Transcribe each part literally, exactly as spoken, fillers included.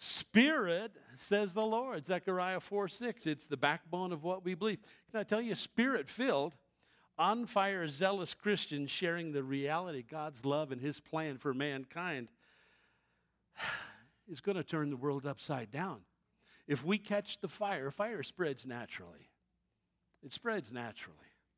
Spirit, says the Lord. Zechariah four six. It's the backbone of what we believe. Can I tell you, Spirit-filled, on fire, zealous Christians sharing the reality, God's love and His plan for mankind is going to turn the world upside down. If we catch the fire, fire spreads naturally. It spreads naturally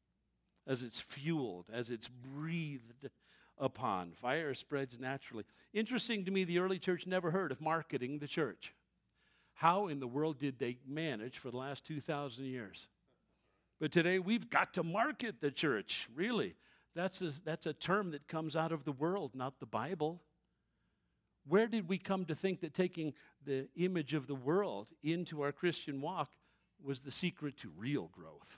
as it's fueled, as it's breathed upon. Fire spreads naturally. Interesting to me, the early church never heard of marketing the church. How in the world did they manage for the last two thousand years? But today we've got to market the church, really. That's a, that's a term that comes out of the world, not the Bible. Where did we come to think that taking the image of the world into our Christian walk was the secret to real growth?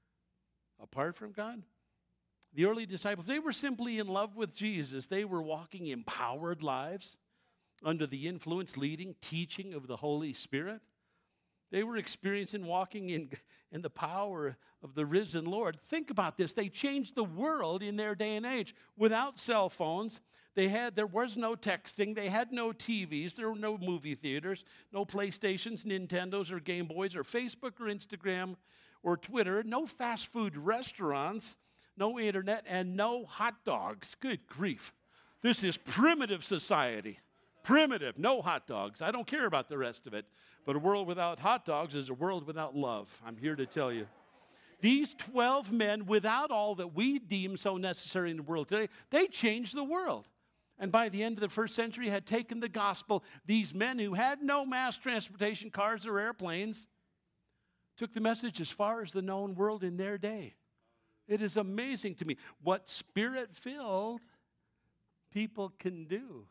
Apart from God? The early disciples, they were simply in love with Jesus. They were walking empowered lives under the influence, leading, teaching of the Holy Spirit. They were experiencing walking in, in the power of the risen Lord. Think about this. They changed the world in their day and age. Without cell phones, they had, there was no texting. They had no T Vs. There were no movie theaters, no PlayStations, Nintendos, or Game Boys, or Facebook, or Instagram, or Twitter. No fast food restaurants, no internet, and no hot dogs. Good grief. This is primitive society. Primitive, no hot dogs. I don't care about the rest of it. But a world without hot dogs is a world without love. I'm here to tell you. These twelve men, without all that we deem so necessary in the world today, they changed the world. And by the end of the first century had taken the gospel. These men who had no mass transportation, cars or airplanes, took the message as far as the known world in their day. It is amazing to me what Spirit-filled people can do.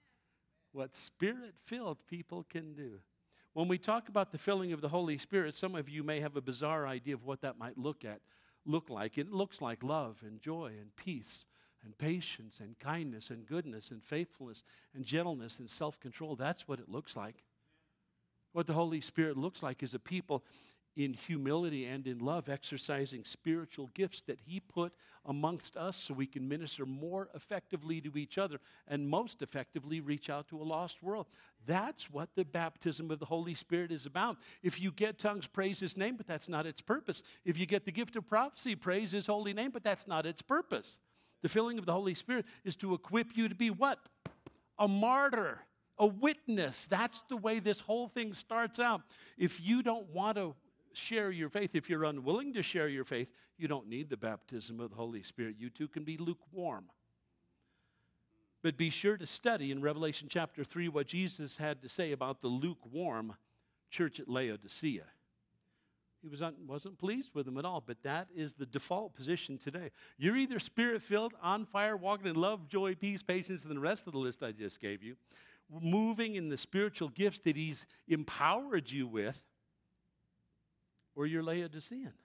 What Spirit-filled people can do. When we talk about the filling of the Holy Spirit, some of you may have a bizarre idea of what that might look at, look like. It looks like love and joy and peace and patience and kindness and goodness and faithfulness and gentleness and self-control. That's what it looks like. What the Holy Spirit looks like is a people in humility and in love, exercising spiritual gifts that He put amongst us so we can minister more effectively to each other and most effectively reach out to a lost world. That's what the baptism of the Holy Spirit is about. If you get tongues, praise His name, but that's not its purpose. If you get the gift of prophecy, praise His holy name, but that's not its purpose. The filling of the Holy Spirit is to equip you to be what? A martyr, a witness. That's the way this whole thing starts out. If you don't want to share your faith, if you're unwilling to share your faith, you don't need the baptism of the Holy Spirit. You too can be lukewarm. But be sure to study in Revelation chapter three what Jesus had to say about the lukewarm church at Laodicea. He was un- wasn't pleased with them at all, but that is the default position today. You're either Spirit-filled, on fire, walking in love, joy, peace, patience, and the rest of the list I just gave you, moving in the spiritual gifts that He's empowered you with, or you're Laodicean.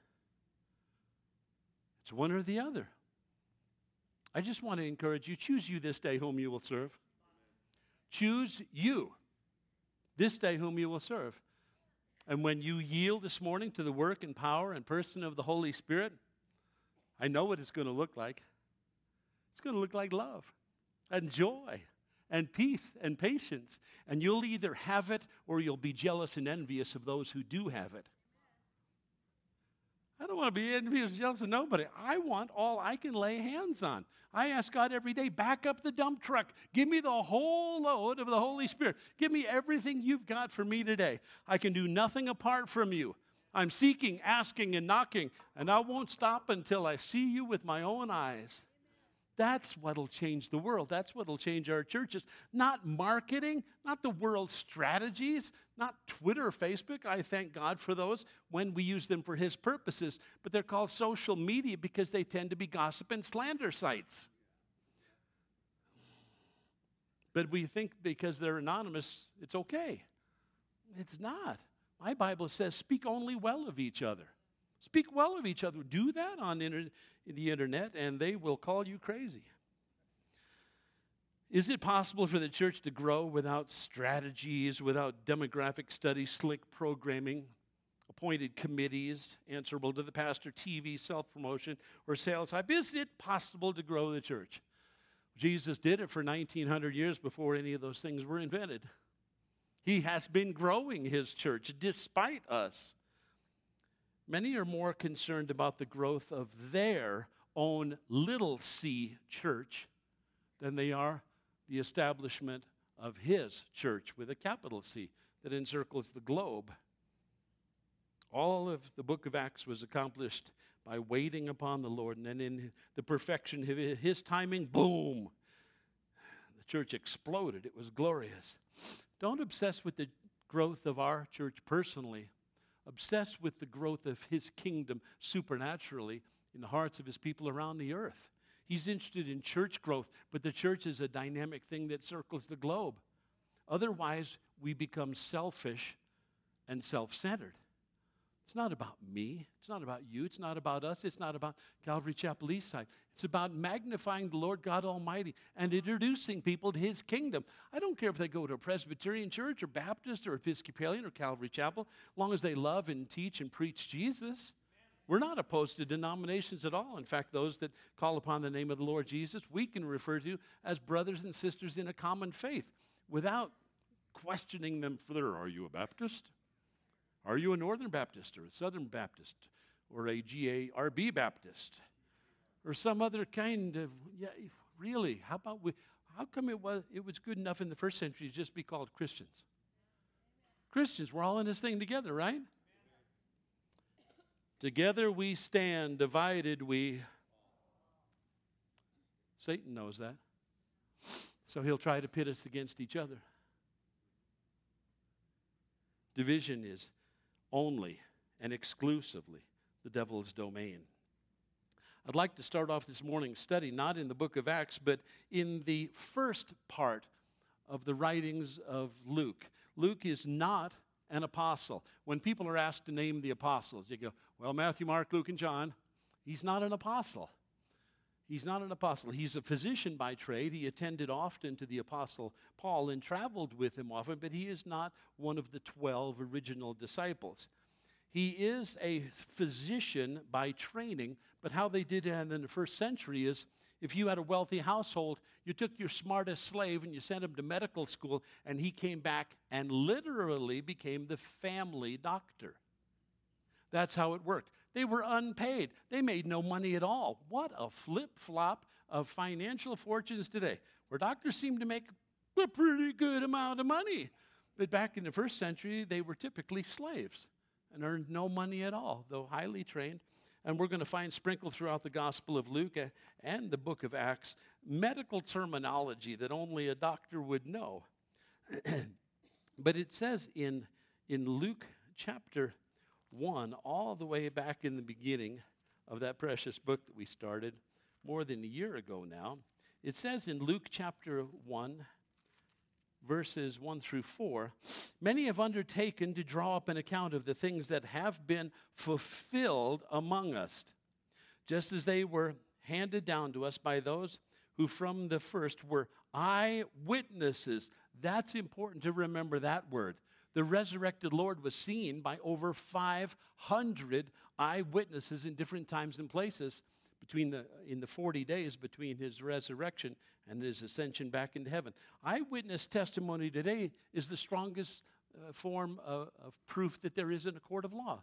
It's one or the other. I just want to encourage you, choose you this day whom you will serve. Choose you this day whom you will serve. And when you yield this morning to the work and power and person of the Holy Spirit, I know what it's going to look like. It's going to look like love and joy and peace and patience. And you'll either have it or you'll be jealous and envious of those who do have it. I don't want to be envious and jealous of nobody. I want all I can lay hands on. I ask God every day, back up the dump truck. Give me the whole load of the Holy Spirit. Give me everything you've got for me today. I can do nothing apart from you. I'm seeking, asking, and knocking, and I won't stop until I see you with my own eyes. That's what'll change the world. That's what'll change our churches. Not marketing, not the world's strategies, not Twitter or Facebook. I thank God for those when we use them for His purposes. But they're called social media because they tend to be gossip and slander sites. But we think because they're anonymous, it's okay. It's not. My Bible says speak only well of each other. Speak well of each other. Do that on inter- the internet, and they will call you crazy. Is it possible for the church to grow without strategies, without demographic studies, slick programming, appointed committees answerable to the pastor, T V, self-promotion, or sales hype? Is it possible to grow the church? Jesus did it for nineteen hundred years before any of those things were invented. He has been growing his church despite us. Many are more concerned about the growth of their own little c church than they are the establishment of his church with a capital C that encircles the globe. All of the book of Acts was accomplished by waiting upon the Lord, and then in the perfection of his timing, boom, the church exploded. It was glorious. Don't obsess with the growth of our church personally. Obsess with the growth of his kingdom supernaturally in the hearts of his people around the earth. He's interested in church growth, but the church is a dynamic thing that circles the globe. Otherwise, we become selfish and self-centered. It's not about me. It's not about you. It's not about us. It's not about Calvary Chapel Eastside. It's about magnifying the Lord God Almighty and introducing people to his kingdom. I don't care if they go to a Presbyterian church or Baptist or Episcopalian or Calvary Chapel, as long as they love and teach and preach Jesus. We're not opposed to denominations at all. In fact, those that call upon the name of the Lord Jesus, we can refer to as brothers and sisters in a common faith without questioning them further. Are you a Baptist? Are you a Northern Baptist or a Southern Baptist or a G A R B Baptist or some other kind of, yeah, really, how about we, how come it was, it was good enough in the first century to just be called Christians? Christians, we're all in this thing together, right? Together we stand, divided we. Satan knows that. So he'll try to pit us against each other. Division is only and exclusively the devil's domain. I'd like to start off this morning's study not in the book of Acts, but in the first part of the writings of Luke. Luke is not an apostle. When people are asked to name the apostles, you go, well, Matthew, Mark, Luke, and John. He's not an apostle. He's not an apostle. He's a physician by trade. He attended often to the apostle Paul and traveled with him often, but he is not one of the twelve original disciples. He is a physician by training, but how they did it in the first century is if you had a wealthy household, you took your smartest slave and you sent him to medical school, and he came back and literally became the family doctor. That's how it worked. They were unpaid. They made no money at all. What a flip-flop of financial fortunes today, where doctors seem to make a pretty good amount of money. But back in the first century, they were typically slaves and earned no money at all, though highly trained. And we're going to find sprinkled throughout the Gospel of Luke and the book of Acts medical terminology that only a doctor would know. But it says in, in Luke chapter one, all the way back in the beginning of that precious book that we started more than a year ago now, it says in Luke chapter one, verses one through four, many have undertaken to draw up an account of the things that have been fulfilled among us, just as they were handed down to us by those who from the first were eyewitnesses. That's important to remember that word. The resurrected Lord was seen by over five hundred eyewitnesses in different times and places between the in the forty days between his resurrection and his ascension back into heaven. Eyewitness testimony today is the strongest uh, form of, of proof that there is in a court of law.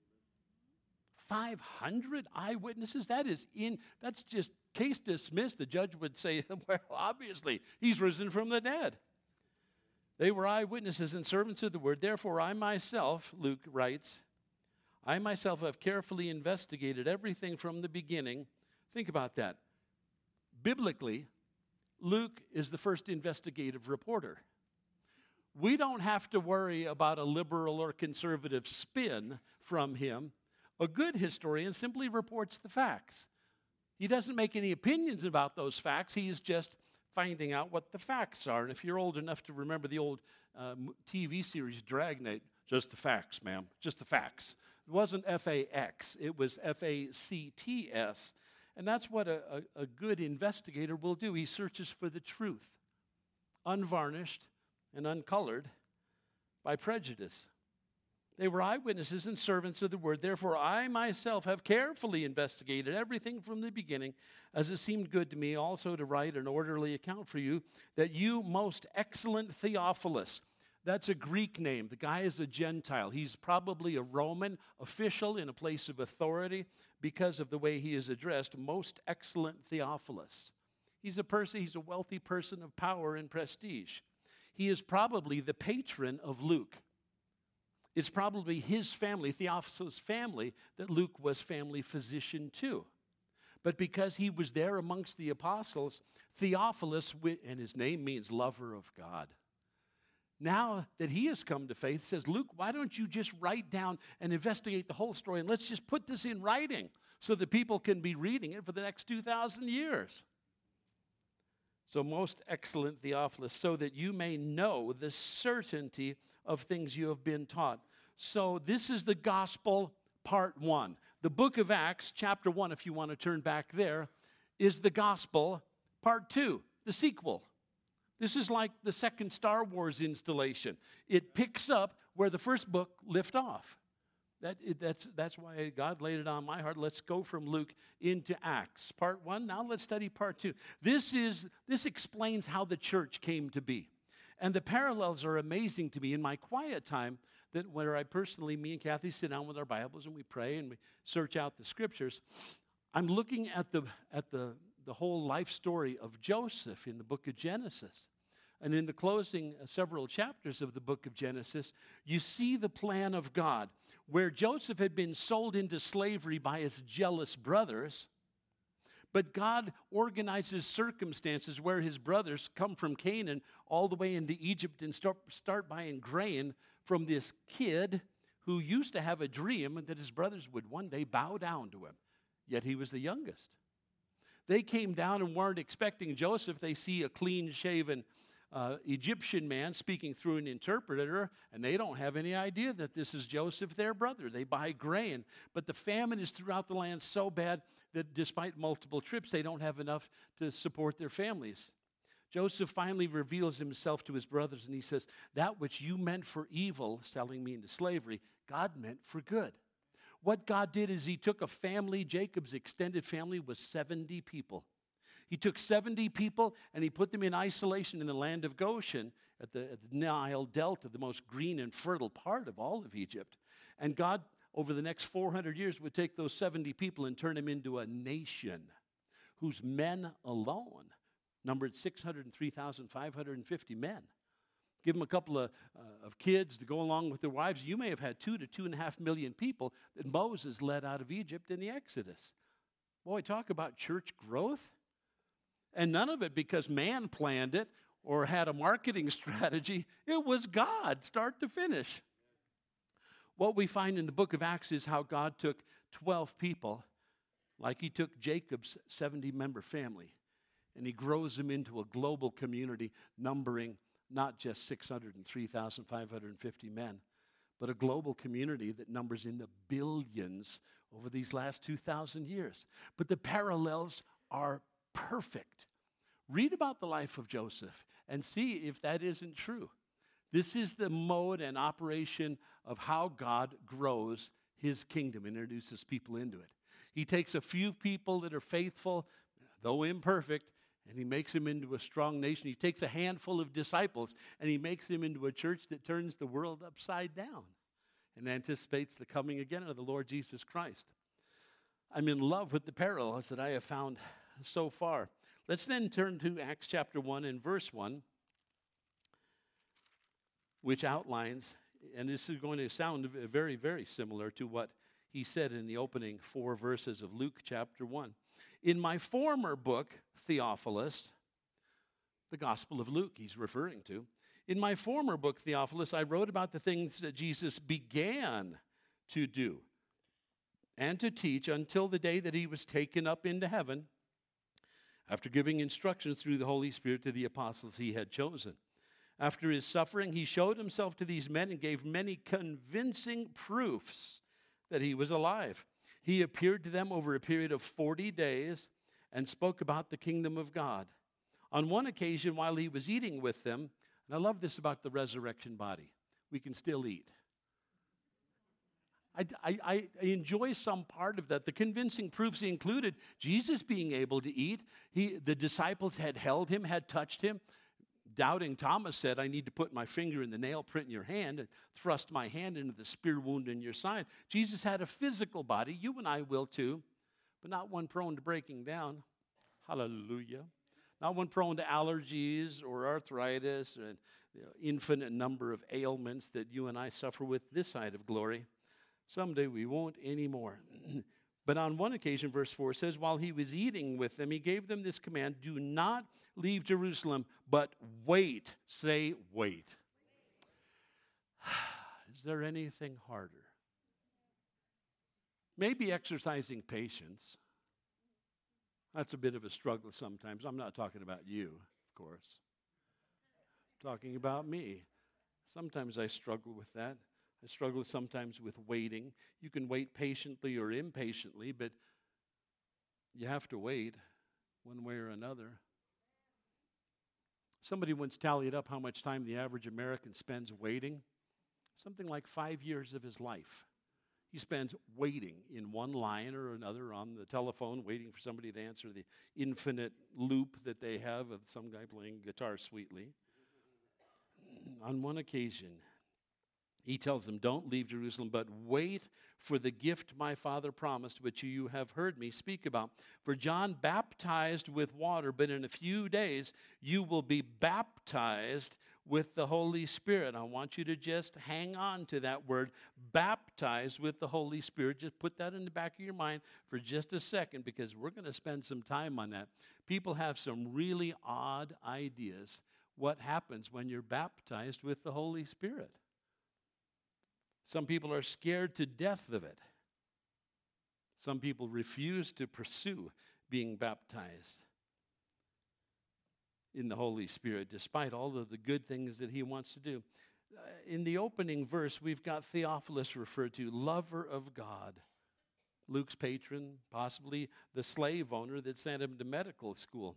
five hundred eyewitnesses? That is in, that's just case dismissed. The judge would say, well, obviously, he's risen from the dead. They were eyewitnesses and servants of the word. Therefore, I myself, Luke writes, I myself have carefully investigated everything from the beginning. Think about that. Biblically, Luke is the first investigative reporter. We don't have to worry about a liberal or conservative spin from him. A good historian simply reports the facts. He doesn't make any opinions about those facts. He is just finding out what the facts are. And if you're old enough to remember the old uh, T V series Dragnet, just the facts, ma'am, just the facts. It wasn't F A X, it was F A C T S. And that's what a, a, a good investigator will do. He searches for the truth, unvarnished and uncolored by prejudice. They were eyewitnesses and servants of the word. Therefore, I myself have carefully investigated everything from the beginning, as it seemed good to me also to write an orderly account for you, that you, most excellent Theophilus. That's a Greek name. The guy is a Gentile. He's probably a Roman official in a place of authority because of the way he is addressed. Most excellent Theophilus. He's a person, he's a wealthy person of power and prestige. He is probably the patron of Luke. It's probably his family, Theophilus' family, that Luke was family physician to. But because he was there amongst the apostles, Theophilus, and his name means lover of God. Now that he has come to faith, says, Luke, why don't you just write down and investigate the whole story, and let's just put this in writing so that people can be reading it for the next two thousand years. So most excellent Theophilus, so that you may know the certainty of things you have been taught. So this is the gospel part one. The book of Acts, chapter one, if you want to turn back there, is the gospel part two, the sequel. This is like the second Star Wars installation. It picks up where the first book left off. That, it, that's, that's why God laid it on my heart. Let's go from Luke into Acts. Part one, now let's study part two. This, is, this explains how the church came to be. And the parallels are amazing to me. In my quiet time, that where I personally, me and Kathy sit down with our Bibles and we pray and we search out the scriptures, I'm looking at the at the the whole life story of Joseph in the book of Genesis. And in the closing uh, several chapters of the book of Genesis, you see the plan of God, where Joseph had been sold into slavery by his jealous brothers, but God organizes circumstances where his brothers come from Canaan all the way into Egypt and start, start buying grain from this kid who used to have a dream that his brothers would one day bow down to him, yet he was the youngest. They came down and weren't expecting Joseph. They see a clean-shaven uh, Egyptian man speaking through an interpreter, and they don't have any idea that this is Joseph, their brother. They buy grain, but the famine is throughout the land so bad that despite multiple trips, they don't have enough to support their families. Joseph finally reveals himself to his brothers, and he says, that which you meant for evil, selling me into slavery, God meant for good. What God did is he took a family, Jacob's extended family was seventy people. He took seventy people and he put them in isolation in the land of Goshen at the, at the Nile Delta, the most green and fertile part of all of Egypt. And God, over the next four hundred years, would take those seventy people and turn them into a nation whose men alone numbered six hundred three thousand five hundred fifty men. Give them a couple of, uh, of kids to go along with their wives. You may have had two to two and a half million people that Moses led out of Egypt in the Exodus. Boy, talk about church growth. And none of it because man planned it or had a marketing strategy. It was God, start to finish. What we find in the book of Acts is how God took twelve people, like he took Jacob's seventy-member family, and he grows them into a global community numbering not just six hundred three thousand five hundred fifty men, but a global community that numbers in the billions over these last two thousand years. But the parallels are perfect. Read about the life of Joseph and see if that isn't true. This is the mode and operation of how God grows his kingdom, introduces people into it. He takes a few people that are faithful, though imperfect, and he makes them into a strong nation. He takes a handful of disciples, and he makes them into a church that turns the world upside down and anticipates the coming again of the Lord Jesus Christ. I'm in love with the parallels that I have found so far. Let's then turn to Acts chapter one and verse one, which outlines, and this is going to sound very, very similar to what he said in the opening four verses of Luke chapter one. In my former book, Theophilus, the Gospel of Luke he's referring to, in my former book, Theophilus, I wrote about the things that Jesus began to do and to teach until the day that he was taken up into heaven, after giving instructions through the Holy Spirit to the apostles he had chosen. After his suffering, he showed himself to these men and gave many convincing proofs that he was alive. He appeared to them over a period of forty days and spoke about the kingdom of God. On one occasion, while he was eating with them, and I love this about the resurrection body, we can still eat. I, I, I enjoy some part of that. The convincing proofs included Jesus being able to eat. He, the disciples had held him, had touched him. doubting Thomas said, I need to put my finger in the nail print in your hand and thrust my hand into the spear wound in your side. Jesus had a physical body. You and I will too, but not one prone to breaking down. Hallelujah. Not one prone to allergies or arthritis and the infinite number of ailments that you and I suffer with this side of glory. Someday we won't anymore. But on one occasion, verse four says, while he was eating with them, he gave them this command, do not leave Jerusalem, but wait. Say, wait. Is there anything harder? Maybe exercising patience. That's a bit of a struggle sometimes. I'm not talking about you, of course. I'm talking about me. Sometimes I struggle with that. I struggle sometimes with waiting. You can wait patiently or impatiently, but you have to wait one way or another. Somebody once tallied up how much time the average American spends waiting. Something like five years of his life. He spends waiting in one line or another on the telephone, waiting for somebody to answer the infinite loop that they have of some guy playing guitar sweetly. On one occasion, he tells them, don't leave Jerusalem, but wait for the gift my Father promised, which you have heard me speak about. For John baptized with water, but in a few days you will be baptized with the Holy Spirit. I want you to just hang on to that word, baptized with the Holy Spirit. Just put that in the back of your mind for just a second, because we're going to spend some time on that. People have some really odd ideas what happens when you're baptized with the Holy Spirit. Some people are scared to death of it. Some people refuse to pursue being baptized in the Holy Spirit, despite all of the good things that he wants to do. Uh, in the opening verse, we've got Theophilus referred to, lover of God. Luke's patron, possibly the slave owner that sent him to medical school.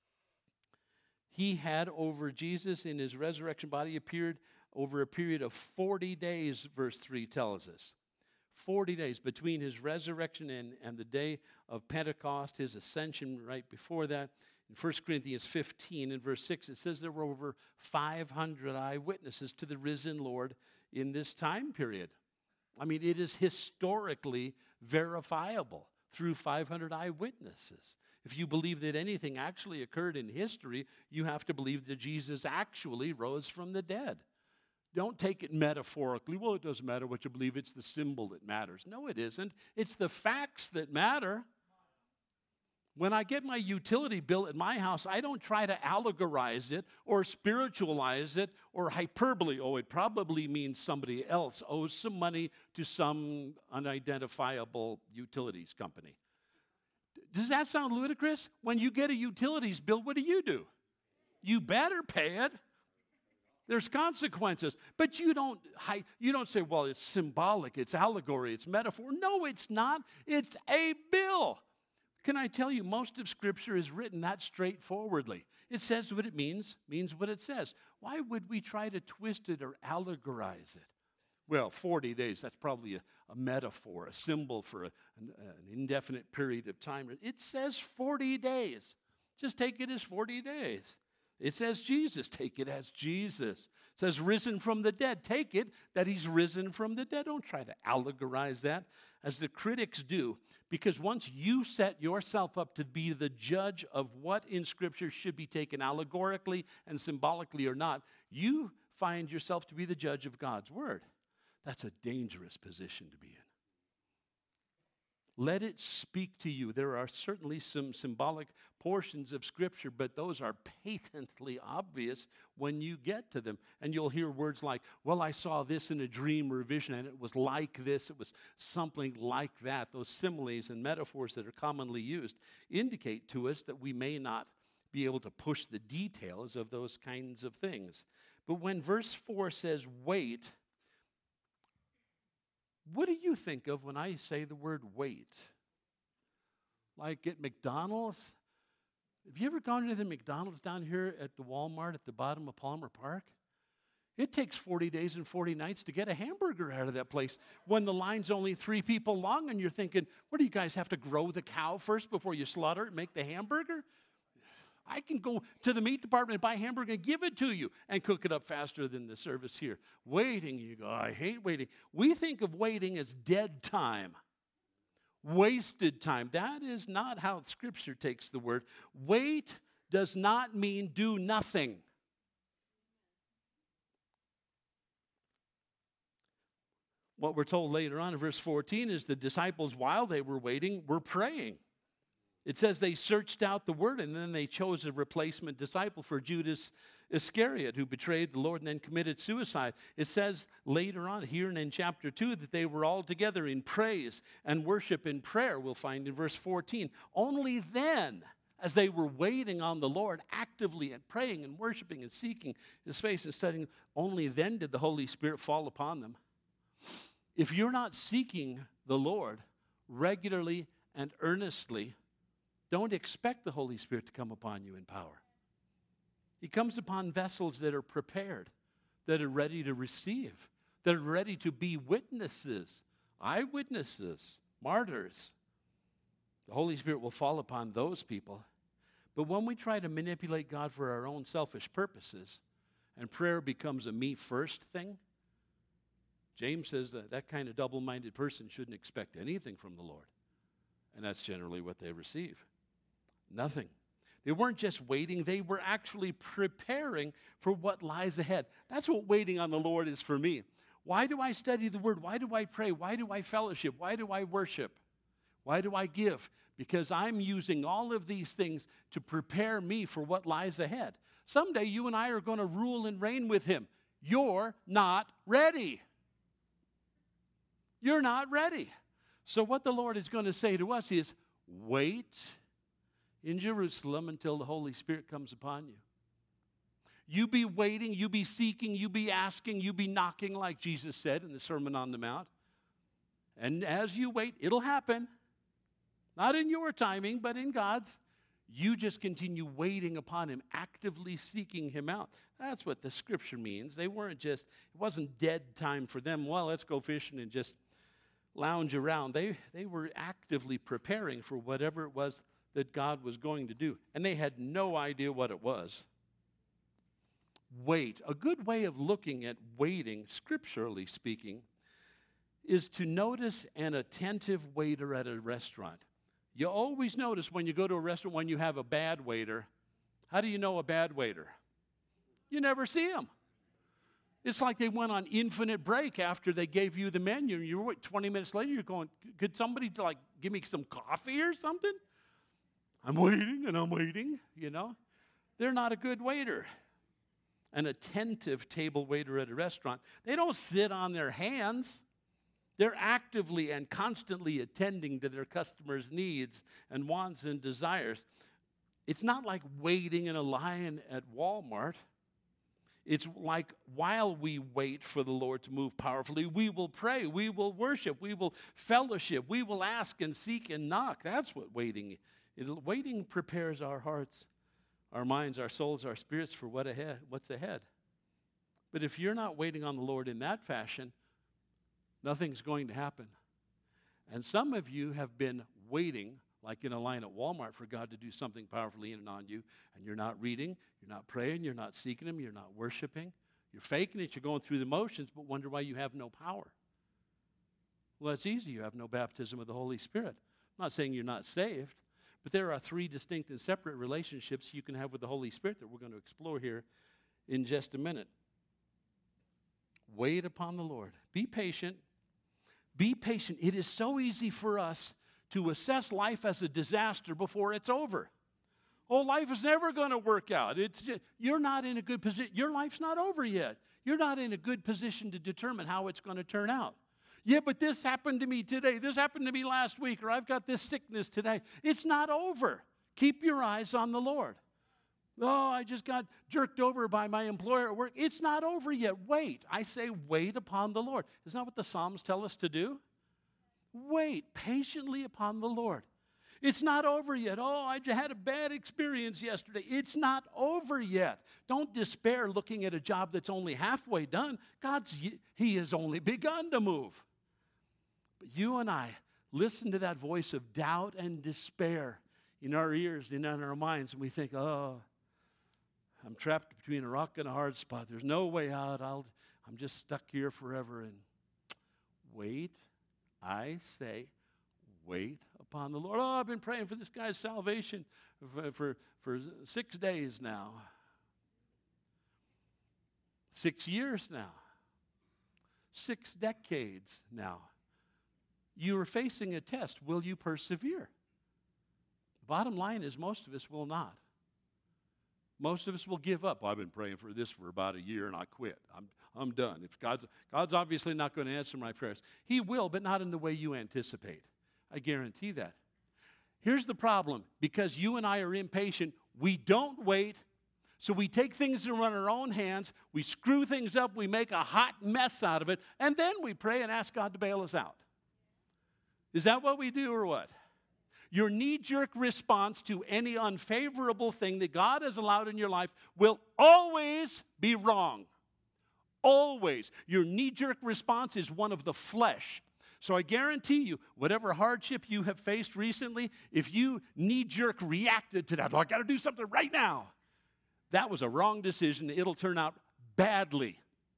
He had over Jesus in his resurrection body appeared over a period of forty days, verse three tells us. forty days between his resurrection and, and the day of Pentecost, his ascension right before that. In First Corinthians fifteen, in verse six, it says there were over five hundred eyewitnesses to the risen Lord in this time period. I mean, it is historically verifiable through five hundred eyewitnesses. If you believe that anything actually occurred in history, you have to believe that Jesus actually rose from the dead. Don't take it metaphorically. Well, it doesn't matter what you believe. It's the symbol that matters. No, it isn't. It's the facts that matter. When I get my utility bill at my house, I don't try to allegorize it or spiritualize it or hyperbole. Oh, it probably means somebody else owes some money to some unidentifiable utilities company. Does that sound ludicrous? When you get a utilities bill, what do you do? You better pay it. There's consequences. But you don't, you don't say, well, it's symbolic, it's allegory, it's metaphor. No, it's not. It's a bill. Can I tell you, most of Scripture is written that straightforwardly. It says what it means, means what it says. Why would we try to twist it or allegorize it? Well, forty days, that's probably a, a metaphor, a symbol for a, an, an indefinite period of time. It says forty days. Just take it as forty days. It says Jesus, take it as Jesus. It says risen from the dead, take it that he's risen from the dead. Don't try to allegorize that, as the critics do, because once you set yourself up to be the judge of what in Scripture should be taken allegorically and symbolically or not, you find yourself to be the judge of God's Word. That's a dangerous position to be in. Let it speak to you. There are certainly some symbolic portions of Scripture, but those are patently obvious when you get to them. And you'll hear words like, well, I saw this in a dream or a vision, and it was like this, it was something like that. Those similes and metaphors that are commonly used indicate to us that we may not be able to push the details of those kinds of things. But when verse four says, wait, what do you think of when I say the word wait? Like at McDonald's? Have you ever gone to the McDonald's down here at the Walmart at the bottom of Palmer Park? It takes forty days and forty nights to get a hamburger out of that place when the line's only three people long and you're thinking, what do you guys have to grow the cow first before you slaughter it and make the hamburger? I can go to the meat department and buy a hamburger and give it to you and cook it up faster than the service here. Waiting, you go, I hate waiting. We think of waiting as dead time, wasted time. That is not how Scripture takes the word. Wait does not mean do nothing. What we're told later on in verse fourteen is the disciples, while they were waiting, were praying. It says they searched out the word, and then they chose a replacement disciple for Judas Iscariot, who betrayed the Lord and then committed suicide. It says later on here and in chapter two that they were all together in praise and worship and prayer, we'll find in verse fourteen. Only then, as they were waiting on the Lord actively and praying and worshiping and seeking His face and studying, only then did the Holy Spirit fall upon them. If you're not seeking the Lord regularly and earnestly, don't expect the Holy Spirit to come upon you in power. He comes upon vessels that are prepared, that are ready to receive, that are ready to be witnesses, eyewitnesses, martyrs. The Holy Spirit will fall upon those people. But when we try to manipulate God for our own selfish purposes, and prayer becomes a me-first thing, James says that that kind of double-minded person shouldn't expect anything from the Lord. And that's generally what they receive. Nothing. They weren't just waiting, they were actually preparing for what lies ahead. That's what waiting on the Lord is for me. Why do I study the Word? Why do I pray? Why do I fellowship? Why do I worship? Why do I give? Because I'm using all of these things to prepare me for what lies ahead. Someday you and I are going to rule and reign with Him. You're not ready. You're not ready. So what the Lord is going to say to us is, wait in Jerusalem until the Holy Spirit comes upon you. You be waiting, you be seeking, you be asking, you be knocking, like Jesus said in the Sermon on the Mount. And as you wait, it'll happen. Not in your timing, but in God's. You just continue waiting upon Him, actively seeking Him out. That's what the Scripture means. They weren't just, it wasn't dead time for them. Well, let's go fishing and just lounge around. They, they were actively preparing for whatever it was that God was going to do. And they had no idea what it was. Wait. A good way of looking at waiting, scripturally speaking, is to notice an attentive waiter at a restaurant. You always notice when you go to a restaurant when you have a bad waiter. How do you know a bad waiter? You never see them. It's like they went on infinite break after they gave you the menu. And you're twenty minutes later, you're going, could somebody like give me some coffee or something? I'm waiting and I'm waiting, you know. They're not a good waiter. An attentive table waiter at a restaurant, they don't sit on their hands. They're actively and constantly attending to their customers' needs and wants and desires. It's not like waiting in a line at Walmart. It's like while we wait for the Lord to move powerfully, we will pray, we will worship, we will fellowship, we will ask and seek and knock. That's what waiting is. Waiting prepares our hearts, our minds, our souls, our spirits for what ahead, what's ahead. But if you're not waiting on the Lord in that fashion, nothing's going to happen. And some of you have been waiting, like in a line at Walmart, for God to do something powerfully in and on you, and you're not reading, you're not praying, you're not seeking Him, you're not worshiping. You're faking it, you're going through the motions, but wonder why you have no power. Well, that's easy. You have no baptism of the Holy Spirit. I'm not saying you're not saved, but there are three distinct and separate relationships you can have with the Holy Spirit that we're going to explore here in just a minute. Wait upon the Lord. Be patient. Be patient. It is so easy for us to assess life as a disaster before it's over. Oh, life is never going to work out. It's just, you're not in a good position. Your life's not over yet. You're not in a good position to determine how it's going to turn out. Yeah, but this happened to me today. This happened to me last week, or I've got this sickness today. It's not over. Keep your eyes on the Lord. Oh, I just got jerked over by my employer at work. It's not over yet. Wait. I say wait upon the Lord. Isn't that what the Psalms tell us to do? Wait patiently upon the Lord. It's not over yet. Oh, I just had a bad experience yesterday. It's not over yet. Don't despair looking at a job that's only halfway done. God's, He has only begun to move. But you and I, listen to that voice of doubt and despair in our ears and in our minds, and we think, oh, I'm trapped between a rock and a hard spot. There's no way out. I'll, I'm just stuck here forever. And wait, I say, wait upon the Lord. Oh, I've been praying for this guy's salvation for, for, for six days now. Six years now. Six decades now. You are facing a test. Will you persevere? The bottom line is most of us will not. Most of us will give up. Well, I've been praying for this for about a year and I quit. I'm, I'm done. If God's, God's obviously not going to answer my prayers. He will, but not in the way you anticipate. I guarantee that. Here's the problem. Because you and I are impatient, we don't wait. So we take things in our own hands, we screw things up, we make a hot mess out of it, and then we pray and ask God to bail us out. Is that what we do or what? Your knee-jerk response to any unfavorable thing that God has allowed in your life will always be wrong. Always. Your knee-jerk response is one of the flesh. So I guarantee you, whatever hardship you have faced recently, if you knee-jerk reacted to that, well, I got to do something right now. That was a wrong decision. It'll turn out badly.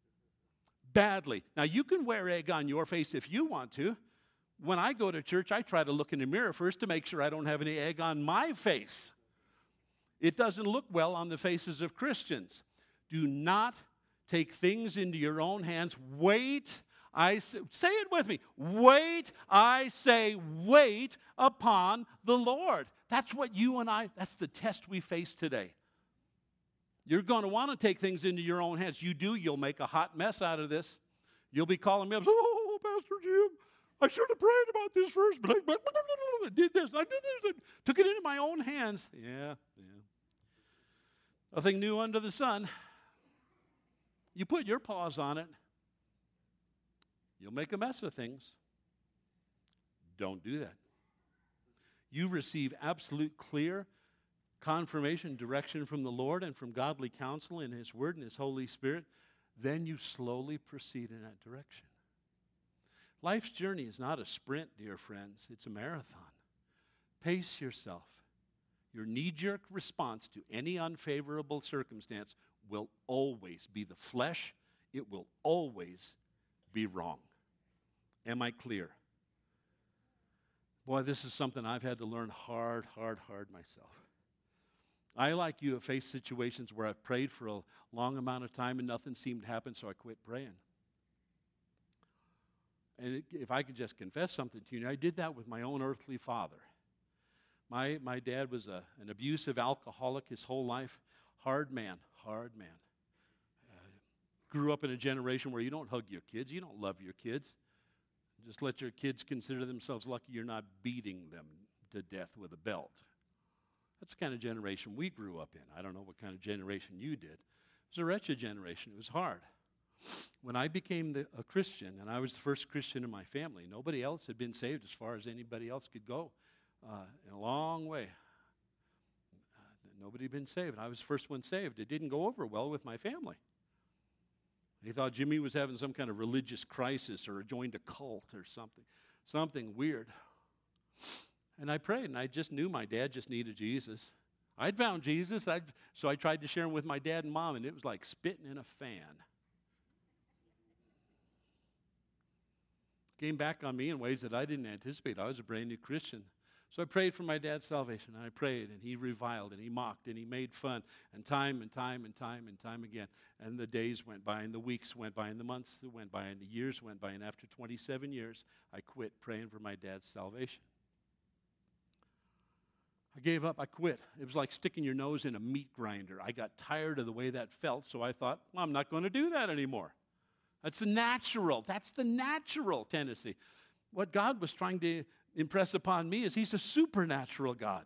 Badly. Now, you can wear egg on your face if you want to. When I go to church, I try to look in the mirror first to make sure I don't have any egg on my face. It doesn't look well on the faces of Christians. Do not take things into your own hands. Wait, I say, say it with me. Wait, I say, wait upon the Lord. That's what you and I, that's the test we face today. You're going to want to take things into your own hands. You do, you'll make a hot mess out of this. You'll be calling me up, oh, Pastor Jim, I should have prayed about this first, but I, but I did this, I did this, I took it into my own hands. Yeah, yeah. Nothing new under the sun. You put your paws on it, you'll make a mess of things. Don't do that. You receive absolute clear confirmation, direction from the Lord and from godly counsel in His Word and His Holy Spirit, then you slowly proceed in that direction. Life's journey is not a sprint, dear friends. It's a marathon. Pace yourself. Your knee-jerk response to any unfavorable circumstance will always be the flesh. It will always be wrong. Am I clear? Boy, this is something I've had to learn hard, hard, hard myself. I, like you, have faced situations where I've prayed for a long amount of time and nothing seemed to happen, so I quit praying. And it, if I could just confess something to you, I did that with my own earthly father. My, my dad was a, an abusive alcoholic his whole life. Hard man, hard man. Uh, grew up in a generation where you don't hug your kids, you don't love your kids. Just let your kids consider themselves lucky you're not beating them to death with a belt. That's the kind of generation we grew up in. I don't know what kind of generation you did. It was a wretched generation. It was hard. When I became the, a Christian, and I was the first Christian in my family, nobody else had been saved as far as anybody else could go uh, in a long way. Uh, nobody had been saved. I was the first one saved. It didn't go over well with my family. They thought Jimmy was having some kind of religious crisis or joined a cult or something, something weird. And I prayed, and I just knew my dad just needed Jesus. I'd found Jesus, I'd, so I tried to share him with my dad and mom, and it was like spitting in a fan. Came back on me in ways that I didn't anticipate. I was a brand new Christian. So I prayed for my dad's salvation, and I prayed, and he reviled, and he mocked, and he made fun, and time and time and time and time again. And the days went by, and the weeks went by, and the months went by, and the years went by, and after twenty-seven years, I quit praying for my dad's salvation. I gave up. I quit. It was like sticking your nose in a meat grinder. I got tired of the way that felt, so I thought, well, I'm not going to do that anymore. That's the natural. That's the natural tendency. What God was trying to impress upon me is He's a supernatural God.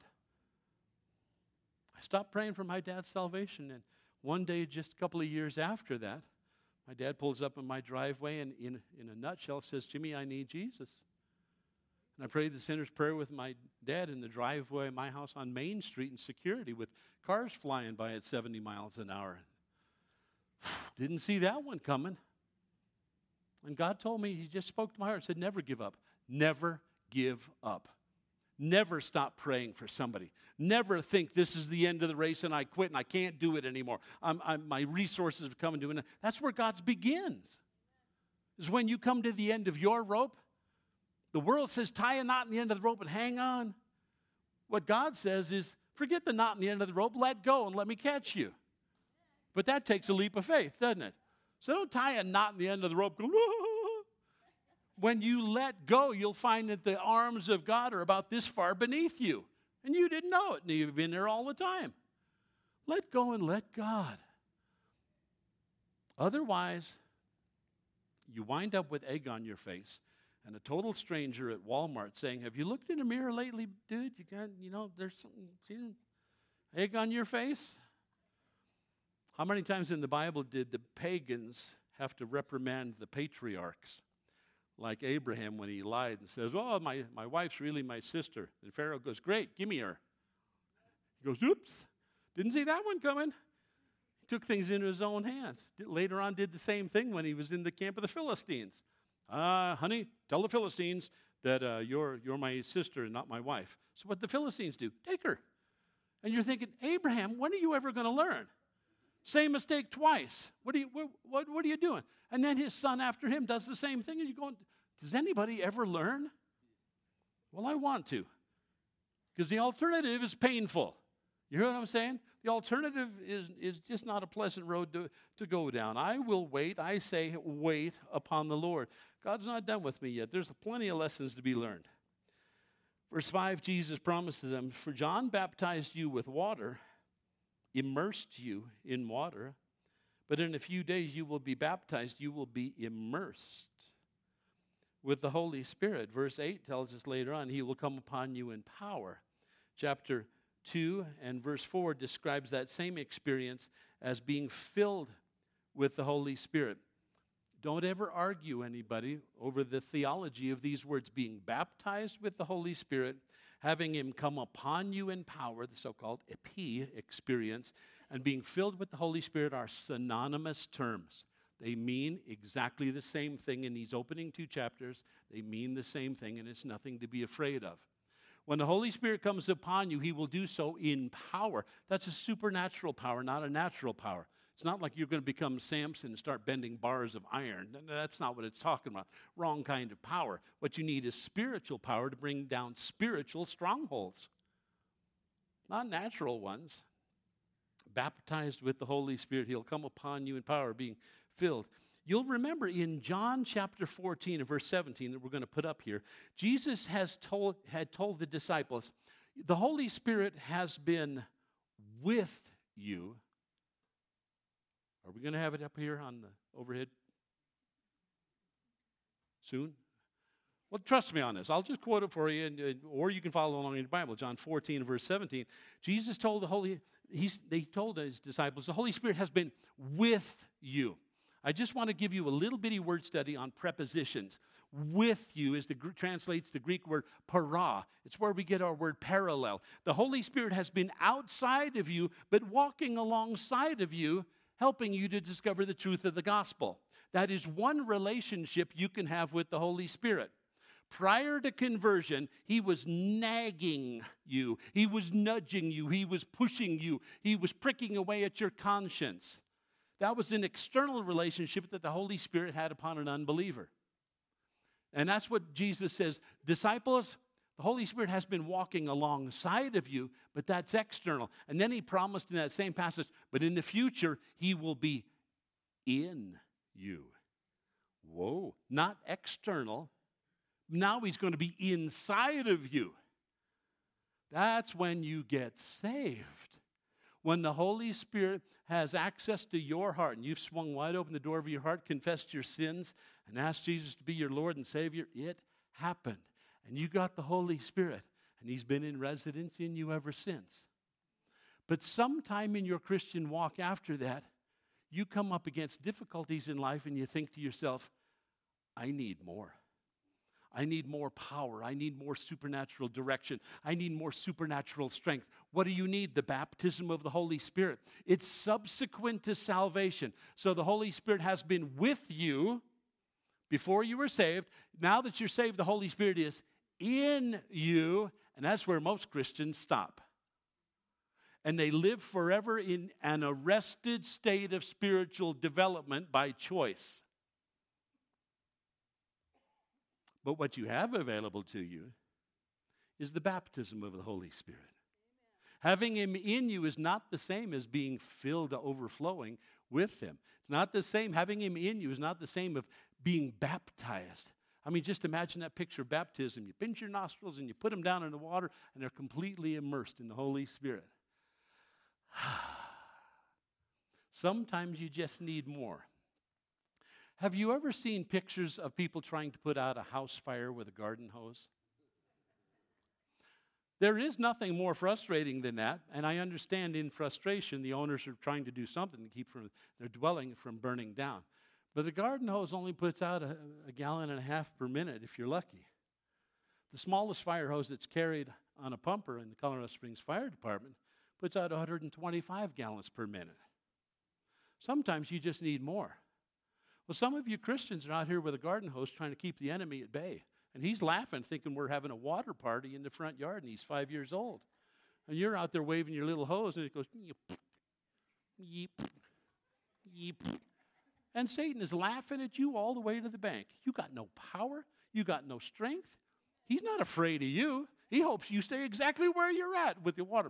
I stopped praying for my dad's salvation, and one day, just a couple of years after that, my dad pulls up in my driveway and in, in a nutshell says, Jimmy, I need Jesus. And I prayed the sinner's prayer with my dad in the driveway of my house on Main Street in security with cars flying by at seventy miles an hour. Didn't see that one coming. And God told me, He just spoke to my heart and said, never give up. Never give up. Never stop praying for somebody. Never think this is the end of the race and I quit and I can't do it anymore. I'm, I'm, my resources have come to an end. That's where God's begins. Is when you come to the end of your rope. The world says tie a knot in the end of the rope and hang on. What God says is forget the knot in the end of the rope, let go and let me catch you. But that takes a leap of faith, doesn't it? So don't tie a knot in the end of the rope. Go, when you let go, you'll find that the arms of God are about this far beneath you. And you didn't know it, and you've been there all the time. Let go and let God. Otherwise, you wind up with egg on your face and a total stranger at Walmart saying, have you looked in a mirror lately, dude? You got, you know, there's something, see, egg on your face? How many times in the Bible did the pagans have to reprimand the patriarchs? Like Abraham when he lied and says, oh, my, my wife's really my sister. And Pharaoh goes, great, give me her. He goes, oops, didn't see that one coming. He took things into his own hands. Later on did the same thing when he was in the camp of the Philistines. Ah, uh, honey, tell the Philistines that uh, you're, you're my sister and not my wife. So what the Philistines do, take her. And you're thinking, Abraham, when are you ever going to learn? Same mistake twice. What are you, what, what, what are you doing? And then his son after him does the same thing. And you're going, does anybody ever learn? Well, I want to. Because the alternative is painful. You hear what I'm saying? The alternative is, is just not a pleasant road to, to go down. I will wait. I say wait upon the Lord. God's not done with me yet. There's plenty of lessons to be learned. Verse five, Jesus promises them, for John baptized you with water, immersed you in water, but in a few days you will be baptized, you will be immersed with the Holy Spirit. Verse eight tells us later on, he will come upon you in power. Chapter two and verse four describes that same experience as being filled with the Holy Spirit. Don't ever argue anybody over the theology of these words, being baptized with the Holy Spirit, having him come upon you in power, the so-called epi experience, and being filled with the Holy Spirit are synonymous terms. They mean exactly the same thing in these opening two chapters. They mean the same thing, and it's nothing to be afraid of. When the Holy Spirit comes upon you, he will do so in power. That's a supernatural power, not a natural power. It's not like you're going to become Samson and start bending bars of iron. That's not what it's talking about. Wrong kind of power. What you need is spiritual power to bring down spiritual strongholds, not natural ones. Baptized with the Holy Spirit, he'll come upon you in power, being filled. You'll remember in John chapter fourteen and verse seventeen that we're going to put up here, Jesus has told, had told the disciples, the Holy Spirit has been with you. Are we going to have it up here on the overhead soon? Well, trust me on this. I'll just quote it for you, and, and, or you can follow along in the Bible. John fourteen, verse seventeen. Jesus told the Holy, he's, they told his disciples, the Holy Spirit has been with you. I just want to give you a little bitty word study on prepositions. With you is the translates the Greek word para. It's where we get our word parallel. The Holy Spirit has been outside of you, but walking alongside of you, helping you to discover the truth of the gospel. That is one relationship you can have with the Holy Spirit. Prior to conversion, he was nagging you. He was nudging you. He was pushing you. He was pricking away at your conscience. That was an external relationship that the Holy Spirit had upon an unbeliever. And that's what Jesus says. Disciples, the Holy Spirit has been walking alongside of you, but that's external. And then he promised in that same passage, but in the future, he will be in you. Whoa, not external. Now he's going to be inside of you. That's when you get saved. When the Holy Spirit has access to your heart and you've swung wide open the door of your heart, confessed your sins, and asked Jesus to be your Lord and Savior, it happened. And you got the Holy Spirit, and he's been in residence in you ever since. But sometime in your Christian walk after that, you come up against difficulties in life and you think to yourself, I need more. I need more power. I need more supernatural direction. I need more supernatural strength. What do you need? The baptism of the Holy Spirit. It's subsequent to salvation. So the Holy Spirit has been with you before you were saved. Now that you're saved, the Holy Spirit is in you, And that's where most Christians stop. And they live forever in an arrested state of spiritual development by choice. But what you have available to you is the baptism of the Holy Spirit. Having him in you is not the same as being filled to overflowing with him. It's not the same. Having him in you is not the same of being baptized. I mean, just imagine that picture of baptism. You pinch your nostrils and you put them down in the water, and they're completely immersed in the Holy Spirit. Sometimes you just need more. Have you ever seen pictures of people trying to put out a house fire with a garden hose? There is nothing more frustrating than that, and I understand in frustration the owners are trying to do something to keep from their dwelling from burning down. But the garden hose only puts out a, a gallon and a half per minute if you're lucky. The smallest fire hose that's carried on a pumper in the Colorado Springs Fire Department puts out one hundred twenty-five gallons per minute. Sometimes you just need more. Well, some of you Christians are out here with a garden hose trying to keep the enemy at bay. And he's laughing, thinking we're having a water party in the front yard, and he's five years old. And you're out there waving your little hose, and it goes, yeep, yeep, yeep. And Satan is laughing at you all the way to the bank. You got no power. You got no strength. He's not afraid of you. He hopes you stay exactly where you're at with the water.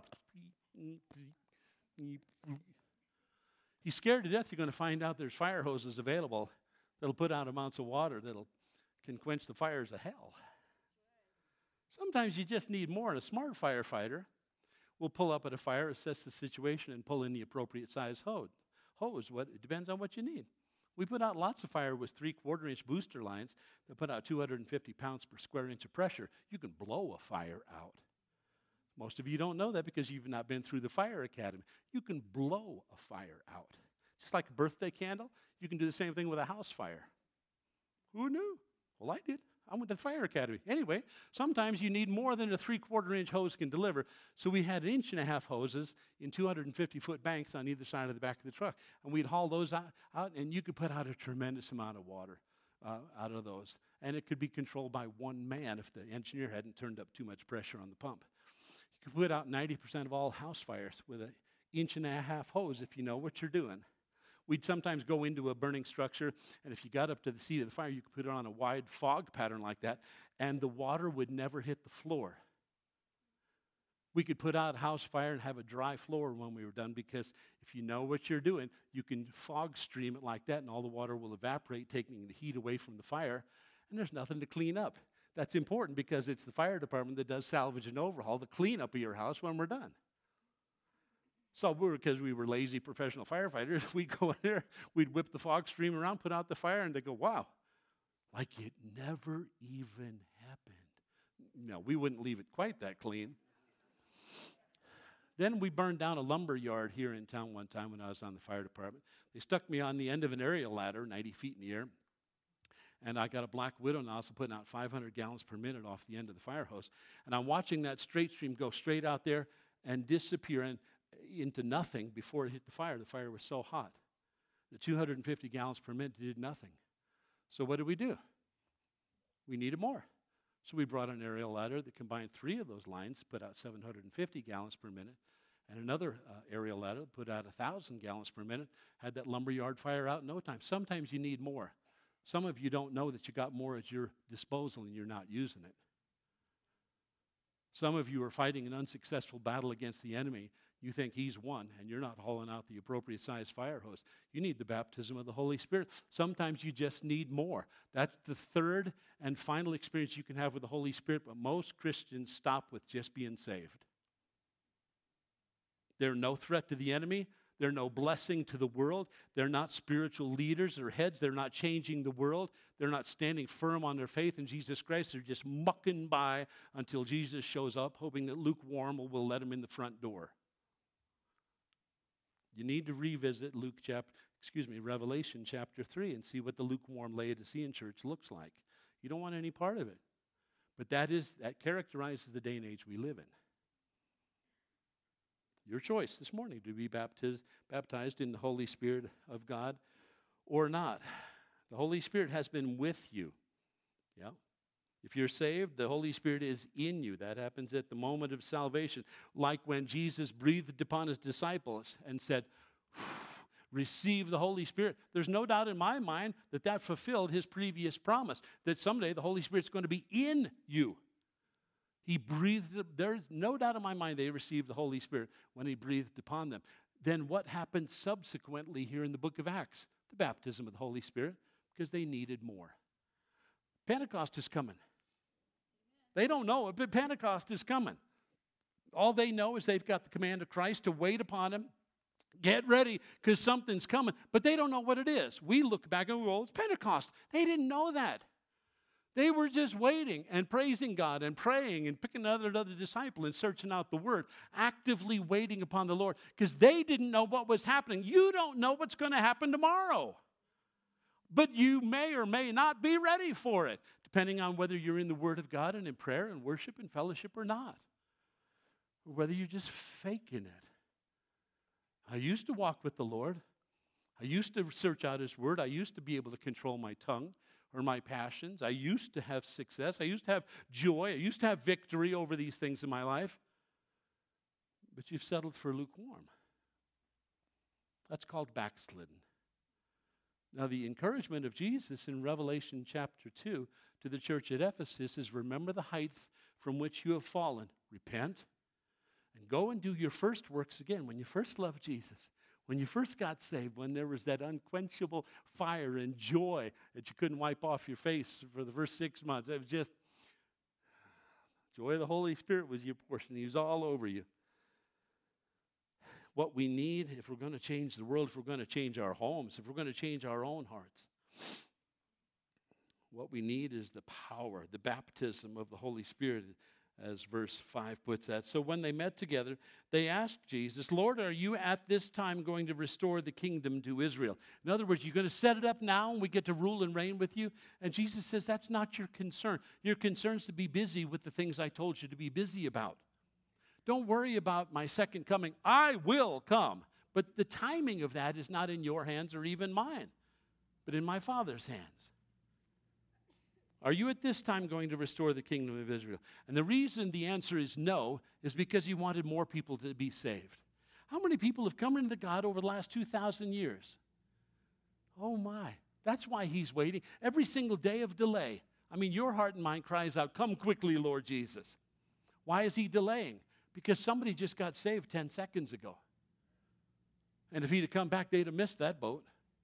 He's scared to death you're going to find out there's fire hoses available that'll put out amounts of water that'll can quench the fires of hell. Sometimes you just need more, and a smart firefighter will pull up at a fire, assess the situation, and pull in the appropriate size hose. Hose, what, it depends on what you need. We put out lots of fire with three-quarter inch booster lines that put out two hundred fifty pounds per square inch of pressure. You can blow a fire out. Most of you don't know that because you've not been through the fire academy. You can blow a fire out. Just like a birthday candle, you can do the same thing with a house fire. Who knew? Well, I did. I went to the fire academy. Anyway, sometimes you need more than a three-quarter inch hose can deliver. So we had an inch and a half hoses in two hundred fifty foot banks on either side of the back of the truck. And we'd haul those out, out and you could put out a tremendous amount of water uh, out of those. And it could be controlled by one man if the engineer hadn't turned up too much pressure on the pump. You could put out ninety percent of all house fires with an inch and a half hose if you know what you're doing. We'd sometimes go into a burning structure, and if you got up to the seat of the fire, you could put it on a wide fog pattern like that, and the water would never hit the floor. We could put out a house fire and have a dry floor when we were done, because if you know what you're doing, you can fog stream it like that, and all the water will evaporate, taking the heat away from the fire, and there's nothing to clean up. That's important because it's the fire department that does salvage and overhaul, the cleanup of your house when we're done. So we were, because we were lazy professional firefighters, we'd go in there, we'd whip the fog stream around, put out the fire, and they go, wow, like it never even happened. No, we wouldn't leave it quite that clean. Then we burned down a lumber yard here in town one time when I was on the fire department. They stuck me on the end of an aerial ladder, ninety feet in the air, and I got a Black Widow nozzle putting out five hundred gallons per minute off the end of the fire hose. And I'm watching that straight stream go straight out there and disappear and into nothing before it hit the fire. The fire was so hot. The two hundred fifty gallons per minute did nothing. So what did we do? We needed more. So we brought an aerial ladder that combined three of those lines, put out seven hundred fifty gallons per minute, and another uh, aerial ladder that put out one thousand gallons per minute, had that lumberyard fire out in no time. Sometimes you need more. Some of you don't know that you got more at your disposal and you're not using it. Some of you are fighting an unsuccessful battle against the enemy. You think he's won, and you're not hauling out the appropriate size fire hose. You need the baptism of the Holy Spirit. Sometimes you just need more. That's the third and final experience you can have with the Holy Spirit, but most Christians stop with just being saved. They're no threat to the enemy. They're no blessing to the world. They're not spiritual leaders or heads. They're not changing the world. They're not standing firm on their faith in Jesus Christ. They're just mucking by until Jesus shows up, hoping that lukewarm will, will let them in the front door. You need to revisit Luke chapter, excuse me, Revelation chapter three and see what the lukewarm Laodicean church looks like. You don't want any part of it. But that is that characterizes the day and age we live in. Your choice this morning to be baptized, baptized in the Holy Spirit of God or not. The Holy Spirit has been with you. Yeah. If you're saved, the Holy Spirit is in you. That happens at the moment of salvation. Like when Jesus breathed upon his disciples and said, receive the Holy Spirit. There's no doubt in my mind that that fulfilled his previous promise, that someday the Holy Spirit's going to be in you. He breathed, there's no doubt in my mind they received the Holy Spirit when he breathed upon them. Then what happened subsequently here in the book of Acts? The baptism of the Holy Spirit, because they needed more. Pentecost is coming. They don't know it, but Pentecost is coming. All they know is they've got the command of Christ to wait upon him. Get ready, because something's coming. But they don't know what it is. We look back and go, oh, it's Pentecost. They didn't know that. They were just waiting and praising God and praying and picking another, another disciple and searching out the Word, actively waiting upon the Lord, because they didn't know what was happening. You don't know what's going to happen tomorrow. But you may or may not be ready for it, depending on whether you're in the Word of God and in prayer and worship and fellowship or not, or whether you're just faking it. I used to walk with the Lord. I used to search out His Word. I used to be able to control my tongue or my passions. I used to have success. I used to have joy. I used to have victory over these things in my life. But you've settled for lukewarm. That's called backslidden. Now, the encouragement of Jesus in Revelation chapter two to the church at Ephesus is, remember the height from which you have fallen. Repent and go and do your first works again. When you first loved Jesus, when you first got saved, when there was that unquenchable fire and joy that you couldn't wipe off your face for the first six months. It was just, joy of the Holy Spirit was your portion. He was all over you. What we need, if we're going to change the world, if we're going to change our homes, if we're going to change our own hearts, what we need is the power, the baptism of the Holy Spirit, as verse five puts that. So when they met together, they asked Jesus, Lord, are you at this time going to restore the kingdom to Israel? In other words, you're going to set it up now and we get to rule and reign with you? And Jesus says, that's not your concern. Your concern is to be busy with the things I told you to be busy about. Don't worry about my second coming. I will come. But the timing of that is not in your hands or even mine, but in my Father's hands. Are you at this time going to restore the kingdom of Israel? And the reason the answer is no is because he wanted more people to be saved. How many people have come into God over the last two thousand years? Oh my, that's why he's waiting. Every single day of delay. I mean, your heart and mind cries out, come quickly, Lord Jesus. Why is he delaying? Because somebody just got saved ten seconds ago. And if he'd have come back, they'd have missed that boat.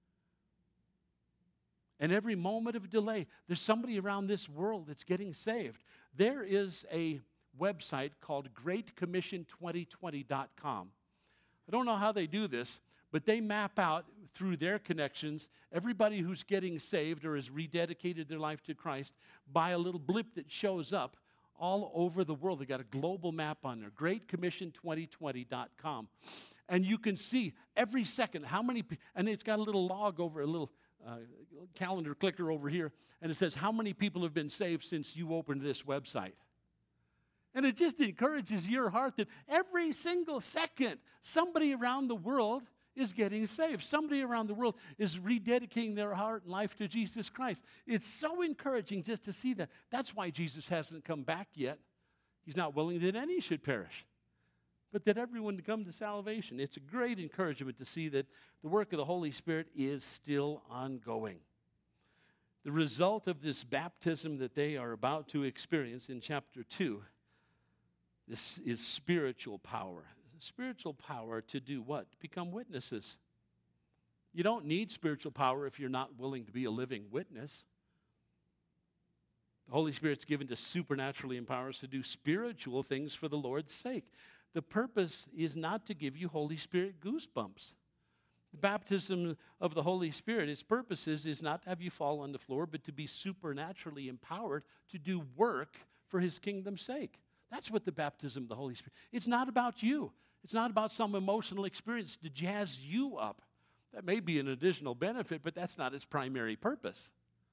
And every moment of delay, there's somebody around this world that's getting saved. There is a website called great commission twenty twenty dot com. I don't know how they do this, but they map out through their connections everybody who's getting saved or has rededicated their life to Christ by a little blip that shows up all over the world. They got a global map on there, great commission twenty twenty dot com. And you can see every second how many, and it's got a little log over, a little uh, calendar clicker over here, and it says how many people have been saved since you opened this website. And it just encourages your heart that every single second, somebody around the world is getting saved. Somebody around the world is rededicating their heart and life to Jesus Christ. It's so encouraging just to see that. That's why Jesus hasn't come back yet. He's not willing that any should perish, but that everyone to come to salvation. It's a great encouragement to see that the work of the Holy Spirit is still ongoing. The result of this baptism that they are about to experience in chapter two, this is spiritual power. Spiritual power to do what? To become witnesses. You don't need spiritual power if you're not willing to be a living witness. The Holy Spirit's given to supernaturally empower us to do spiritual things for the Lord's sake. The purpose is not to give you Holy Spirit goosebumps. The baptism of the Holy Spirit, its purpose is, is not to have you fall on the floor, but to be supernaturally empowered to do work for His kingdom's sake. That's what the baptism of the Holy Spirit. It's not about you. It's not about some emotional experience to jazz you up. That may be an additional benefit, but that's not its primary purpose.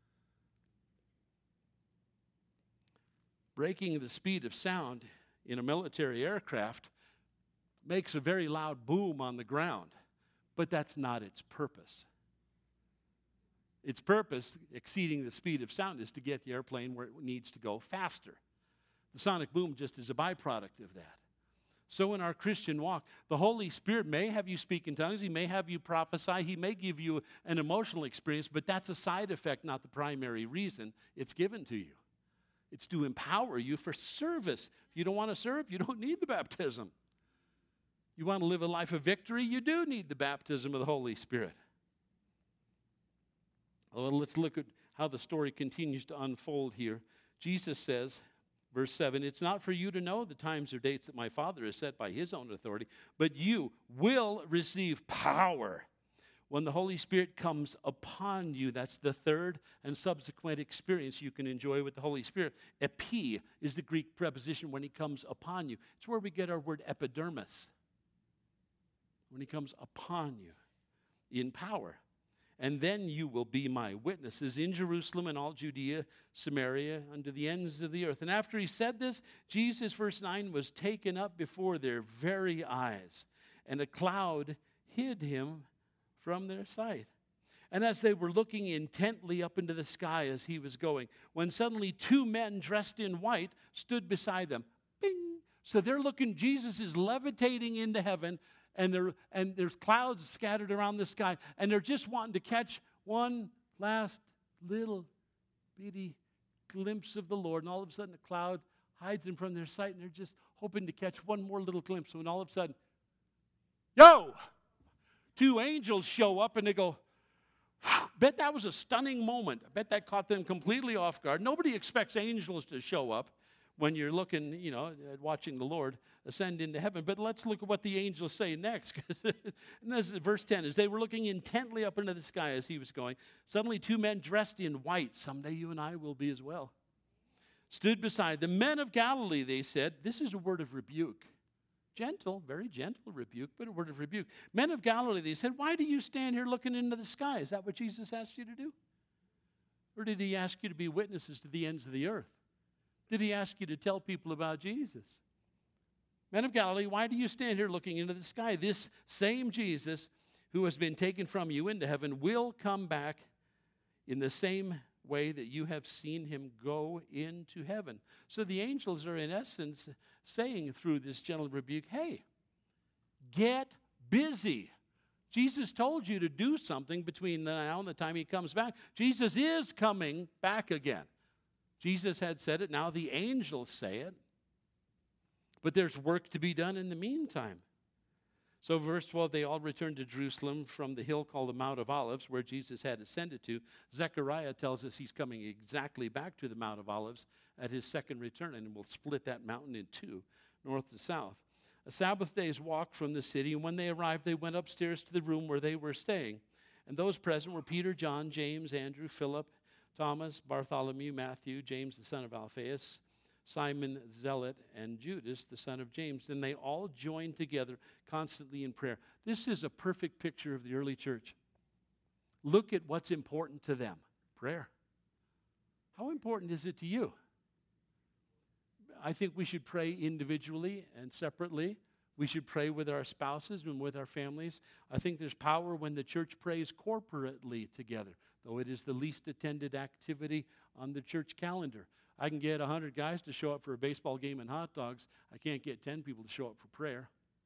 Breaking the speed of sound in a military aircraft makes a very loud boom on the ground, but that's not its purpose. Its purpose, exceeding the speed of sound, is to get the airplane where it needs to go faster. The sonic boom just is a byproduct of that. So in our Christian walk, the Holy Spirit may have you speak in tongues. He may have you prophesy. He may give you an emotional experience, but that's a side effect, not the primary reason it's given to you. It's to empower you for service. If you don't want to serve, you don't need the baptism. You want to live a life of victory, you do need the baptism of the Holy Spirit. Well, let's look at how the story continues to unfold here. Jesus says, verse seven, it's not for you to know the times or dates that my Father has set by his own authority, but you will receive power when the Holy Spirit comes upon you. That's the third and subsequent experience you can enjoy with the Holy Spirit. Epi is the Greek preposition, when he comes upon you. It's where we get our word epidermis. When he comes upon you in power. And then you will be my witnesses in Jerusalem and all Judea, Samaria, unto the ends of the earth. And after he said this, Jesus, verse nine, was taken up before their very eyes, and a cloud hid him from their sight. And as they were looking intently up into the sky as he was going, when suddenly two men dressed in white stood beside them. Bing! So they're looking, Jesus is levitating into heaven, and there and there's clouds scattered around the sky, and they're just wanting to catch one last little bitty glimpse of the Lord. And all of a sudden, the cloud hides them from their sight, and they're just hoping to catch one more little glimpse. When all of a sudden, yo! Two angels show up, and they go, bet that was a stunning moment. I bet that caught them completely off guard. Nobody expects angels to show up when you're looking, you know, at watching the Lord ascend into heaven. But let's look at what the angels say next. And this is verse ten. As they were looking intently up into the sky as he was going, suddenly two men dressed in white, someday you and I will be as well, stood beside the men of Galilee, they said. This is a word of rebuke. Gentle, very gentle rebuke, but a word of rebuke. Men of Galilee, they said, why do you stand here looking into the sky? Is that what Jesus asked you to do? Or did he ask you to be witnesses to the ends of the earth? Did he ask you to tell people about Jesus? Men of Galilee, why do you stand here looking into the sky? This same Jesus who has been taken from you into heaven will come back in the same way that you have seen him go into heaven. So the angels are in essence saying through this gentle rebuke, hey, get busy. Jesus told you to do something between now and the time he comes back. Jesus is coming back again. Jesus had said it, now the angels say it. But there's work to be done in the meantime. So verse twelve, they all returned to Jerusalem from the hill called the Mount of Olives, where Jesus had ascended to. Zechariah tells us he's coming exactly back to the Mount of Olives at his second return, and will split that mountain in two, north to south. A Sabbath day's walk from the city, and when they arrived, they went upstairs to the room where they were staying. And those present were Peter, John, James, Andrew, Philip, Thomas, Bartholomew, Matthew, James the son of Alphaeus, Simon the Zealot, and Judas the son of James. Then they all joined together constantly in prayer. This is a perfect picture of the early church. Look at what's important to them. Prayer. How important is it to you? I think we should pray individually and separately. We should pray with our spouses and with our families. I think there's power when the church prays corporately together, though it is the least attended activity on the church calendar. I can get one hundred guys to show up for a baseball game and hot dogs. I can't get ten people to show up for prayer.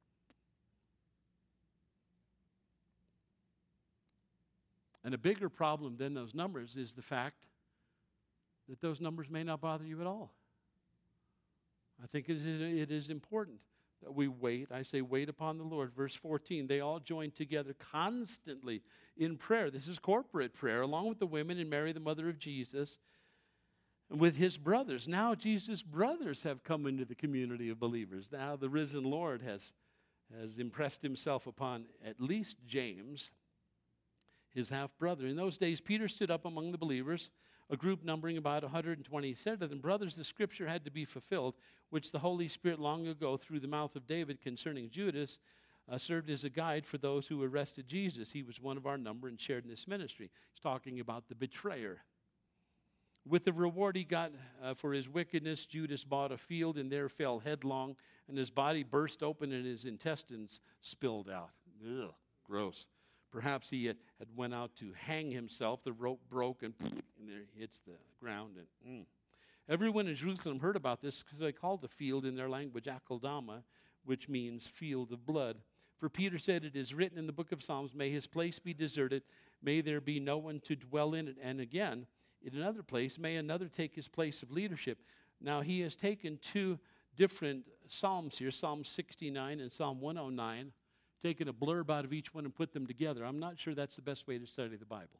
And a bigger problem than those numbers is the fact that those numbers may not bother you at all. I think it is, it is important that we wait. I say wait upon the Lord. Verse fourteen, they all joined together constantly in prayer. This is corporate prayer, along with the women and Mary, the mother of Jesus, and with his brothers. Now Jesus' brothers have come into the community of believers. Now the risen Lord has, has impressed himself upon at least James, his half-brother. In those days, Peter stood up among the believers, a group numbering about one hundred twenty. He said to them, brothers, the scripture had to be fulfilled, which the Holy Spirit long ago through the mouth of David concerning Judas uh, served as a guide for those who arrested Jesus. He was one of our number and shared in this ministry. He's talking about the betrayer. With the reward he got uh, for his wickedness, Judas bought a field and there fell headlong, and his body burst open and his intestines spilled out. Ugh, gross. perhaps he had, had went out to hang himself. The rope broke, and, and there he hits the ground. And mm. Everyone in Jerusalem heard about this because they called the field in their language Akeldama, which means field of blood. For Peter said, it is written in the book of Psalms, may his place be deserted, may there be no one to dwell in it. And again, in another place, may another take his place of leadership. Now he has taken two different Psalms here, Psalm sixty-nine and Psalm one oh nine, taken a blurb out of each one and put them together. I'm not sure that's the best way to study the Bible.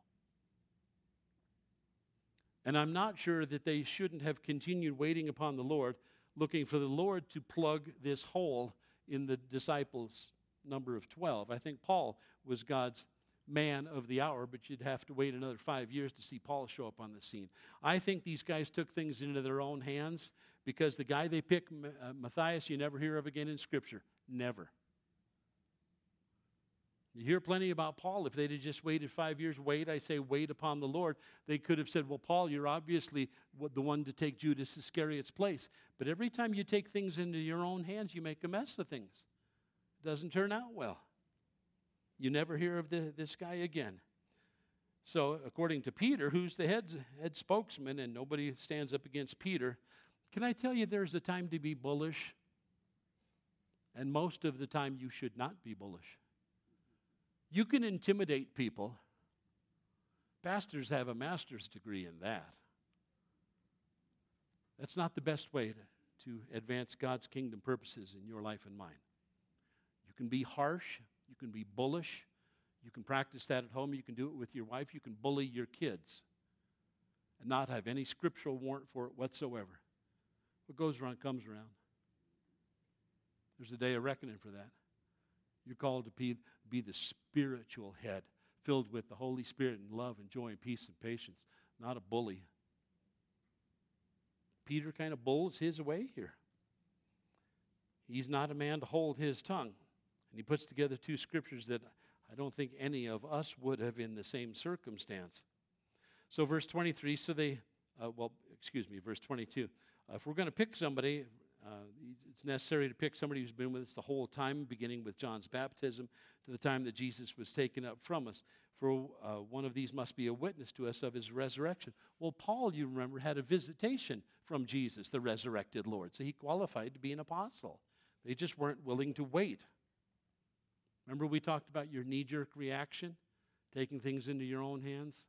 And I'm not sure that they shouldn't have continued waiting upon the Lord, looking for the Lord to plug this hole in the disciples' number of twelve. I think Paul was God's man of the hour, but you'd have to wait another five years to see Paul show up on the scene. I think these guys took things into their own hands because the guy they picked, uh, Matthias, you never hear of again in Scripture. Never. You hear plenty about Paul. If they'd have just waited five years, wait, I say wait upon the Lord. They could have said, well, Paul, you're obviously the one to take Judas Iscariot's place. But every time you take things into your own hands, you make a mess of things. It doesn't turn out well. You never hear of the, this guy again. So according to Peter, who's the head, head spokesman, and nobody stands up against Peter, can I tell you there's a time to be bullish? And most of the time you should not be bullish. You can intimidate people. Pastors have a master's degree in that. That's not the best way to, to advance God's kingdom purposes in your life and mine. You can be harsh. You can be bullish. You can practice that at home. You can do it with your wife. You can bully your kids and not have any scriptural warrant for it whatsoever. What goes around comes around. There's a day of reckoning for that. You're called to be, be the spiritual head, filled with the Holy Spirit and love and joy and peace and patience, not a bully. Peter kind of bulls his way here. He's not a man to hold his tongue. And he puts together two scriptures that I don't think any of us would have in the same circumstance. So verse twenty-three, so they, uh, well, excuse me, verse twenty-two. Uh, if we're going to pick somebody, uh, it's necessary to pick somebody who's been with us the whole time, beginning with John's baptism to the time that Jesus was taken up from us. For uh, one of these must be a witness to us of his resurrection. Well, Paul, you remember, had a visitation from Jesus, the resurrected Lord. So he qualified to be an apostle. They just weren't willing to wait. Remember we talked about your knee-jerk reaction, taking things into your own hands?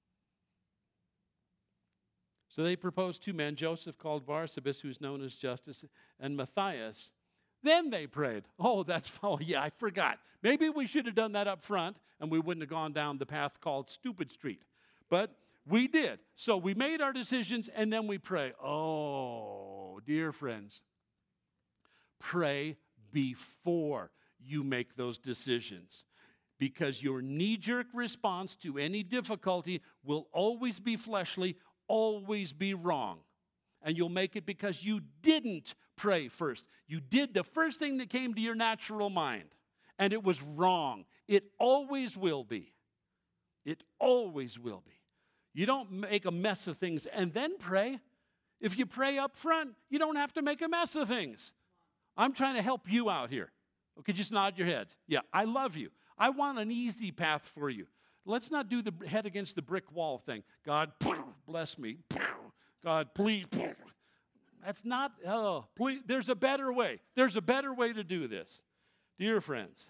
So they proposed two men, Joseph called Barsabas, who's known as Justus, and Matthias. Then they prayed. Oh, that's, oh yeah, I forgot. Maybe we should have done that up front, and we wouldn't have gone down the path called Stupid Street. But we did. So we made our decisions, and then we pray. Oh, dear friends, pray before you make those decisions, because your knee-jerk response to any difficulty will always be fleshly, always be wrong. And you'll make it because you didn't pray first. You did the first thing that came to your natural mind, and it was wrong. It always will be. It always will be. You don't make a mess of things and then pray. If you pray up front, you don't have to make a mess of things. I'm trying to help you out here. Okay, just nod your heads. Yeah, I love you. I want an easy path for you. Let's not do the head against the brick wall thing. God, bless me. God, please. That's not, oh, please. There's a better way. There's a better way to do this. Dear friends,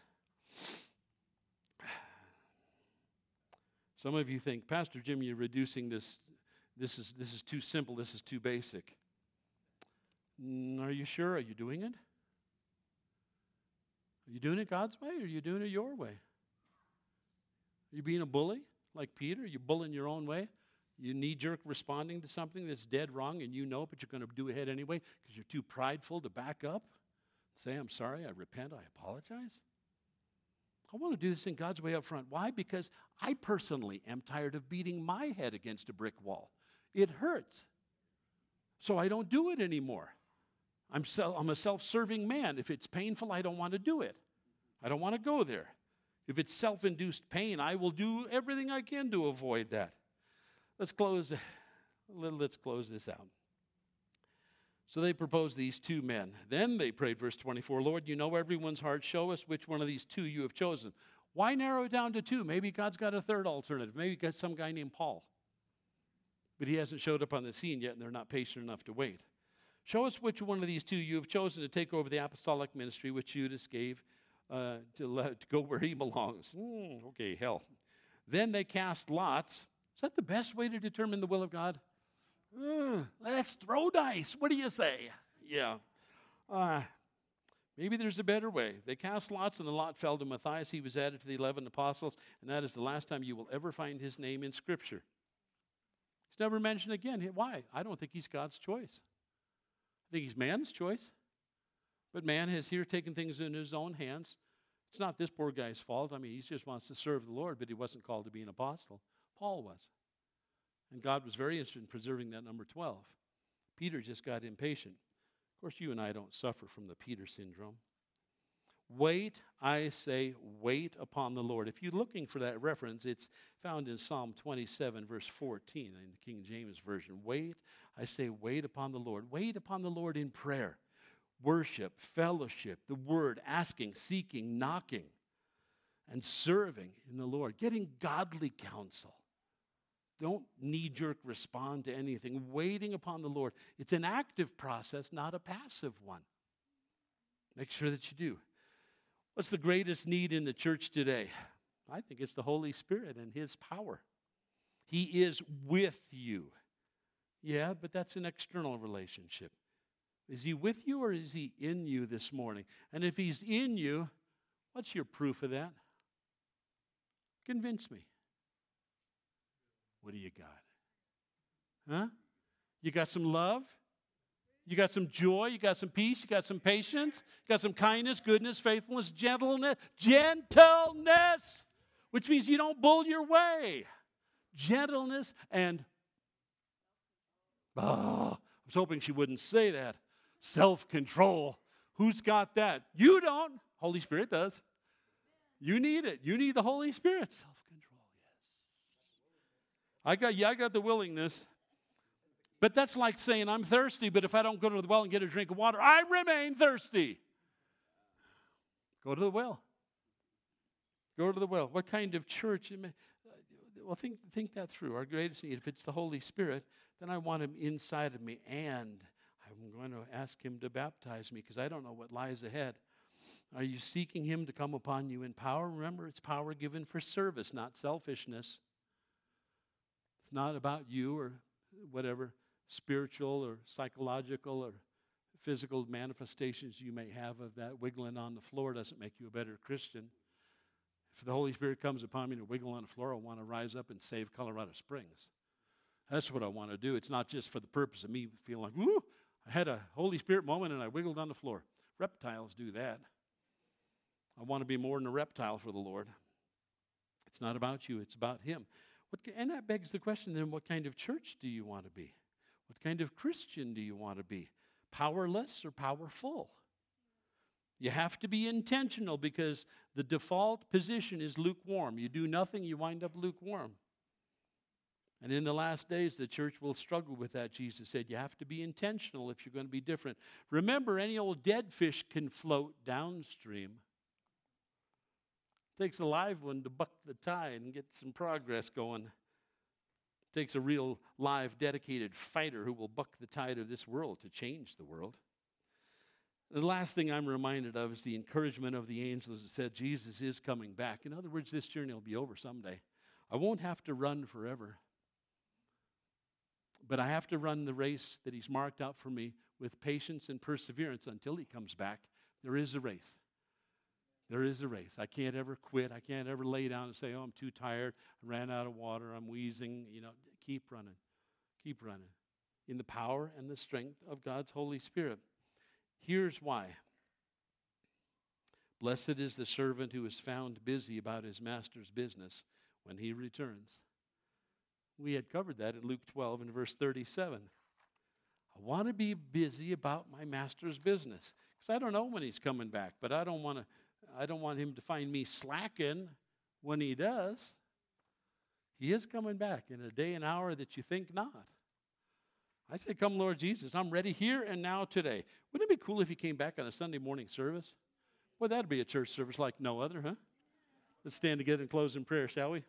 some of you think, Pastor Jim, you're reducing this. This is, this is too simple. This is too basic. Mm, are you sure? Are you doing it? Are you doing it God's way, or are you doing it your way? Are you being a bully like Peter? Are you bullying your own way? You knee-jerk responding to something that's dead wrong and you know, but you're going to do it anyway because you're too prideful to back up? Say, I'm sorry, I repent, I apologize? I want to do this in God's way up front. Why? Because I personally am tired of beating my head against a brick wall. It hurts. So I don't do it anymore. I'm, self, I'm a self-serving man. If it's painful, I don't want to do it. I don't want to go there. If it's self-induced pain, I will do everything I can to avoid that. Let's close, let's close this out. So they proposed these two men. Then they prayed, verse twenty-four, Lord, you know everyone's heart. Show us which one of these two you have chosen. Why narrow it down to two? Maybe God's got a third alternative. Maybe got some guy named Paul. But he hasn't showed up on the scene yet, and they're not patient enough to wait. Show us which one of these two you have chosen to take over the apostolic ministry which Judas gave uh, to, let, to go where he belongs. Mm, okay, hell. Then they cast lots. Is that the best way to determine the will of God? Uh, let's throw dice. What do you say? Yeah. Uh, maybe there's a better way. They cast lots, and the lot fell to Matthias. He was added to the eleven apostles, and that is the last time you will ever find his name in Scripture. He's never mentioned again. Why? I don't think he's God's choice. I think he's man's choice. But man has here taken things in his own hands. It's not this poor guy's fault. I mean, he just wants to serve the Lord, but he wasn't called to be an apostle. Paul was. And God was very interested in preserving that number twelve. Peter just got impatient. Of course, you and I don't suffer from the Peter syndrome. Wait, I say, wait upon the Lord. If you're looking for that reference, it's found in Psalm twenty-seven, verse fourteen, in the King James Version. Wait, I say, wait upon the Lord. Wait upon the Lord in prayer, worship, fellowship, the word, asking, seeking, knocking, and serving in the Lord. Getting godly counsel. Don't knee-jerk respond to anything. Waiting upon the Lord. It's an active process, not a passive one. Make sure that you do. What's the greatest need in the church today? I think it's the Holy Spirit and His power. He is with you. Yeah, but that's an external relationship. Is He with you or is He in you this morning? And if He's in you, what's your proof of that? Convince me. What do you got? Huh? You got some love? You got some joy, you got some peace, you got some patience, you got some kindness, goodness, faithfulness, gentleness, gentleness, which means you don't bull your way. Gentleness and, oh, I was hoping she wouldn't say that. Self-control. Who's got that? You don't. Holy Spirit does. You need it. You need the Holy Spirit. Self-control, yes. I got, yeah, I got the willingness. But that's like saying, I'm thirsty, but if I don't go to the well and get a drink of water, I remain thirsty. Go to the well. Go to the well. What kind of church? Well, think, think that through. Our greatest need, if it's the Holy Spirit, then I want Him inside of me, and I'm going to ask Him to baptize me because I don't know what lies ahead. Are you seeking Him to come upon you in power? Remember, it's power given for service, not selfishness. It's not about you or whatever spiritual or psychological or physical manifestations you may have of that. Wiggling on the floor doesn't make you a better Christian. If the Holy Spirit comes upon me to wiggle on the floor, I want to rise up and save Colorado Springs. That's what I want to do. It's not just for the purpose of me feeling like, woo, I had a Holy Spirit moment and I wiggled on the floor. Reptiles do that. I want to be more than a reptile for the Lord. It's not about you, it's about Him. What, and that begs the question, then, what kind of church do you want to be? What kind of Christian do you want to be? Powerless or powerful? You have to be intentional because the default position is lukewarm. You do nothing, you wind up lukewarm. And in the last days, the church will struggle with that. Jesus said, you have to be intentional if you're going to be different. Remember, any old dead fish can float downstream. It takes a live one to buck the tide and get some progress going. It takes a real, live, dedicated fighter who will buck the tide of this world to change the world. The last thing I'm reminded of is the encouragement of the angels that said Jesus is coming back. In other words, this journey will be over someday. I won't have to run forever. But I have to run the race that He's marked out for me with patience and perseverance until He comes back. There is a race. There is a race. I can't ever quit. I can't ever lay down and say, oh, I'm too tired. I ran out of water. I'm wheezing. You know, keep running. Keep running. In the power and the strength of God's Holy Spirit. Here's why. Blessed is the servant who is found busy about his master's business when he returns. We had covered that in Luke twelve and verse thirty-seven. I want to be busy about my master's business because I don't know when He's coming back, but I don't want to I don't want Him to find me slacking when He does. He is coming back in a day and hour that you think not. I say, come Lord Jesus, I'm ready here and now today. Wouldn't it be cool if He came back on a Sunday morning service? Well, that'd be a church service like no other, huh? Let's stand together and close in prayer, shall we?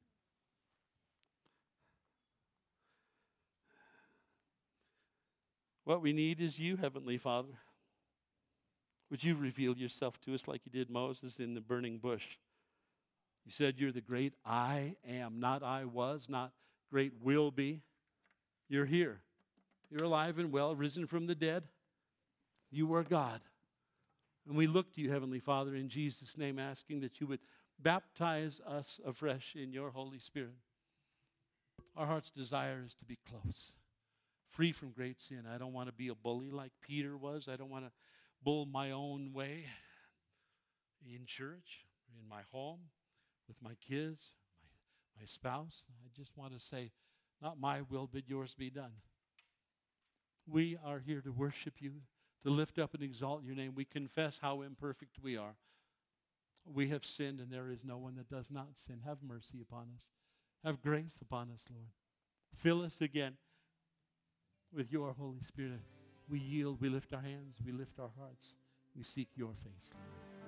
What we need is you, Heavenly Father. Would you reveal yourself to us like you did Moses in the burning bush? You said you're the great I am, not I was, not great will be. You're here. You're alive and well, risen from the dead. You are God. And we look to you, Heavenly Father, in Jesus' name, asking that you would baptize us afresh in your Holy Spirit. Our heart's desire is to be close, free from great sin. I don't want to be a bully like Peter was. I don't want to bull my own way in church, in my home, with my kids, my, my spouse. I just want to say, not my will, but yours be done. We are here to worship you, to lift up and exalt your name. We confess how imperfect we are. We have sinned, and there is no one that does not sin. Have mercy upon us. Have grace upon us, Lord. Fill us again with your Holy Spirit. We yield, we lift our hands, we lift our hearts. We seek your face, Lord.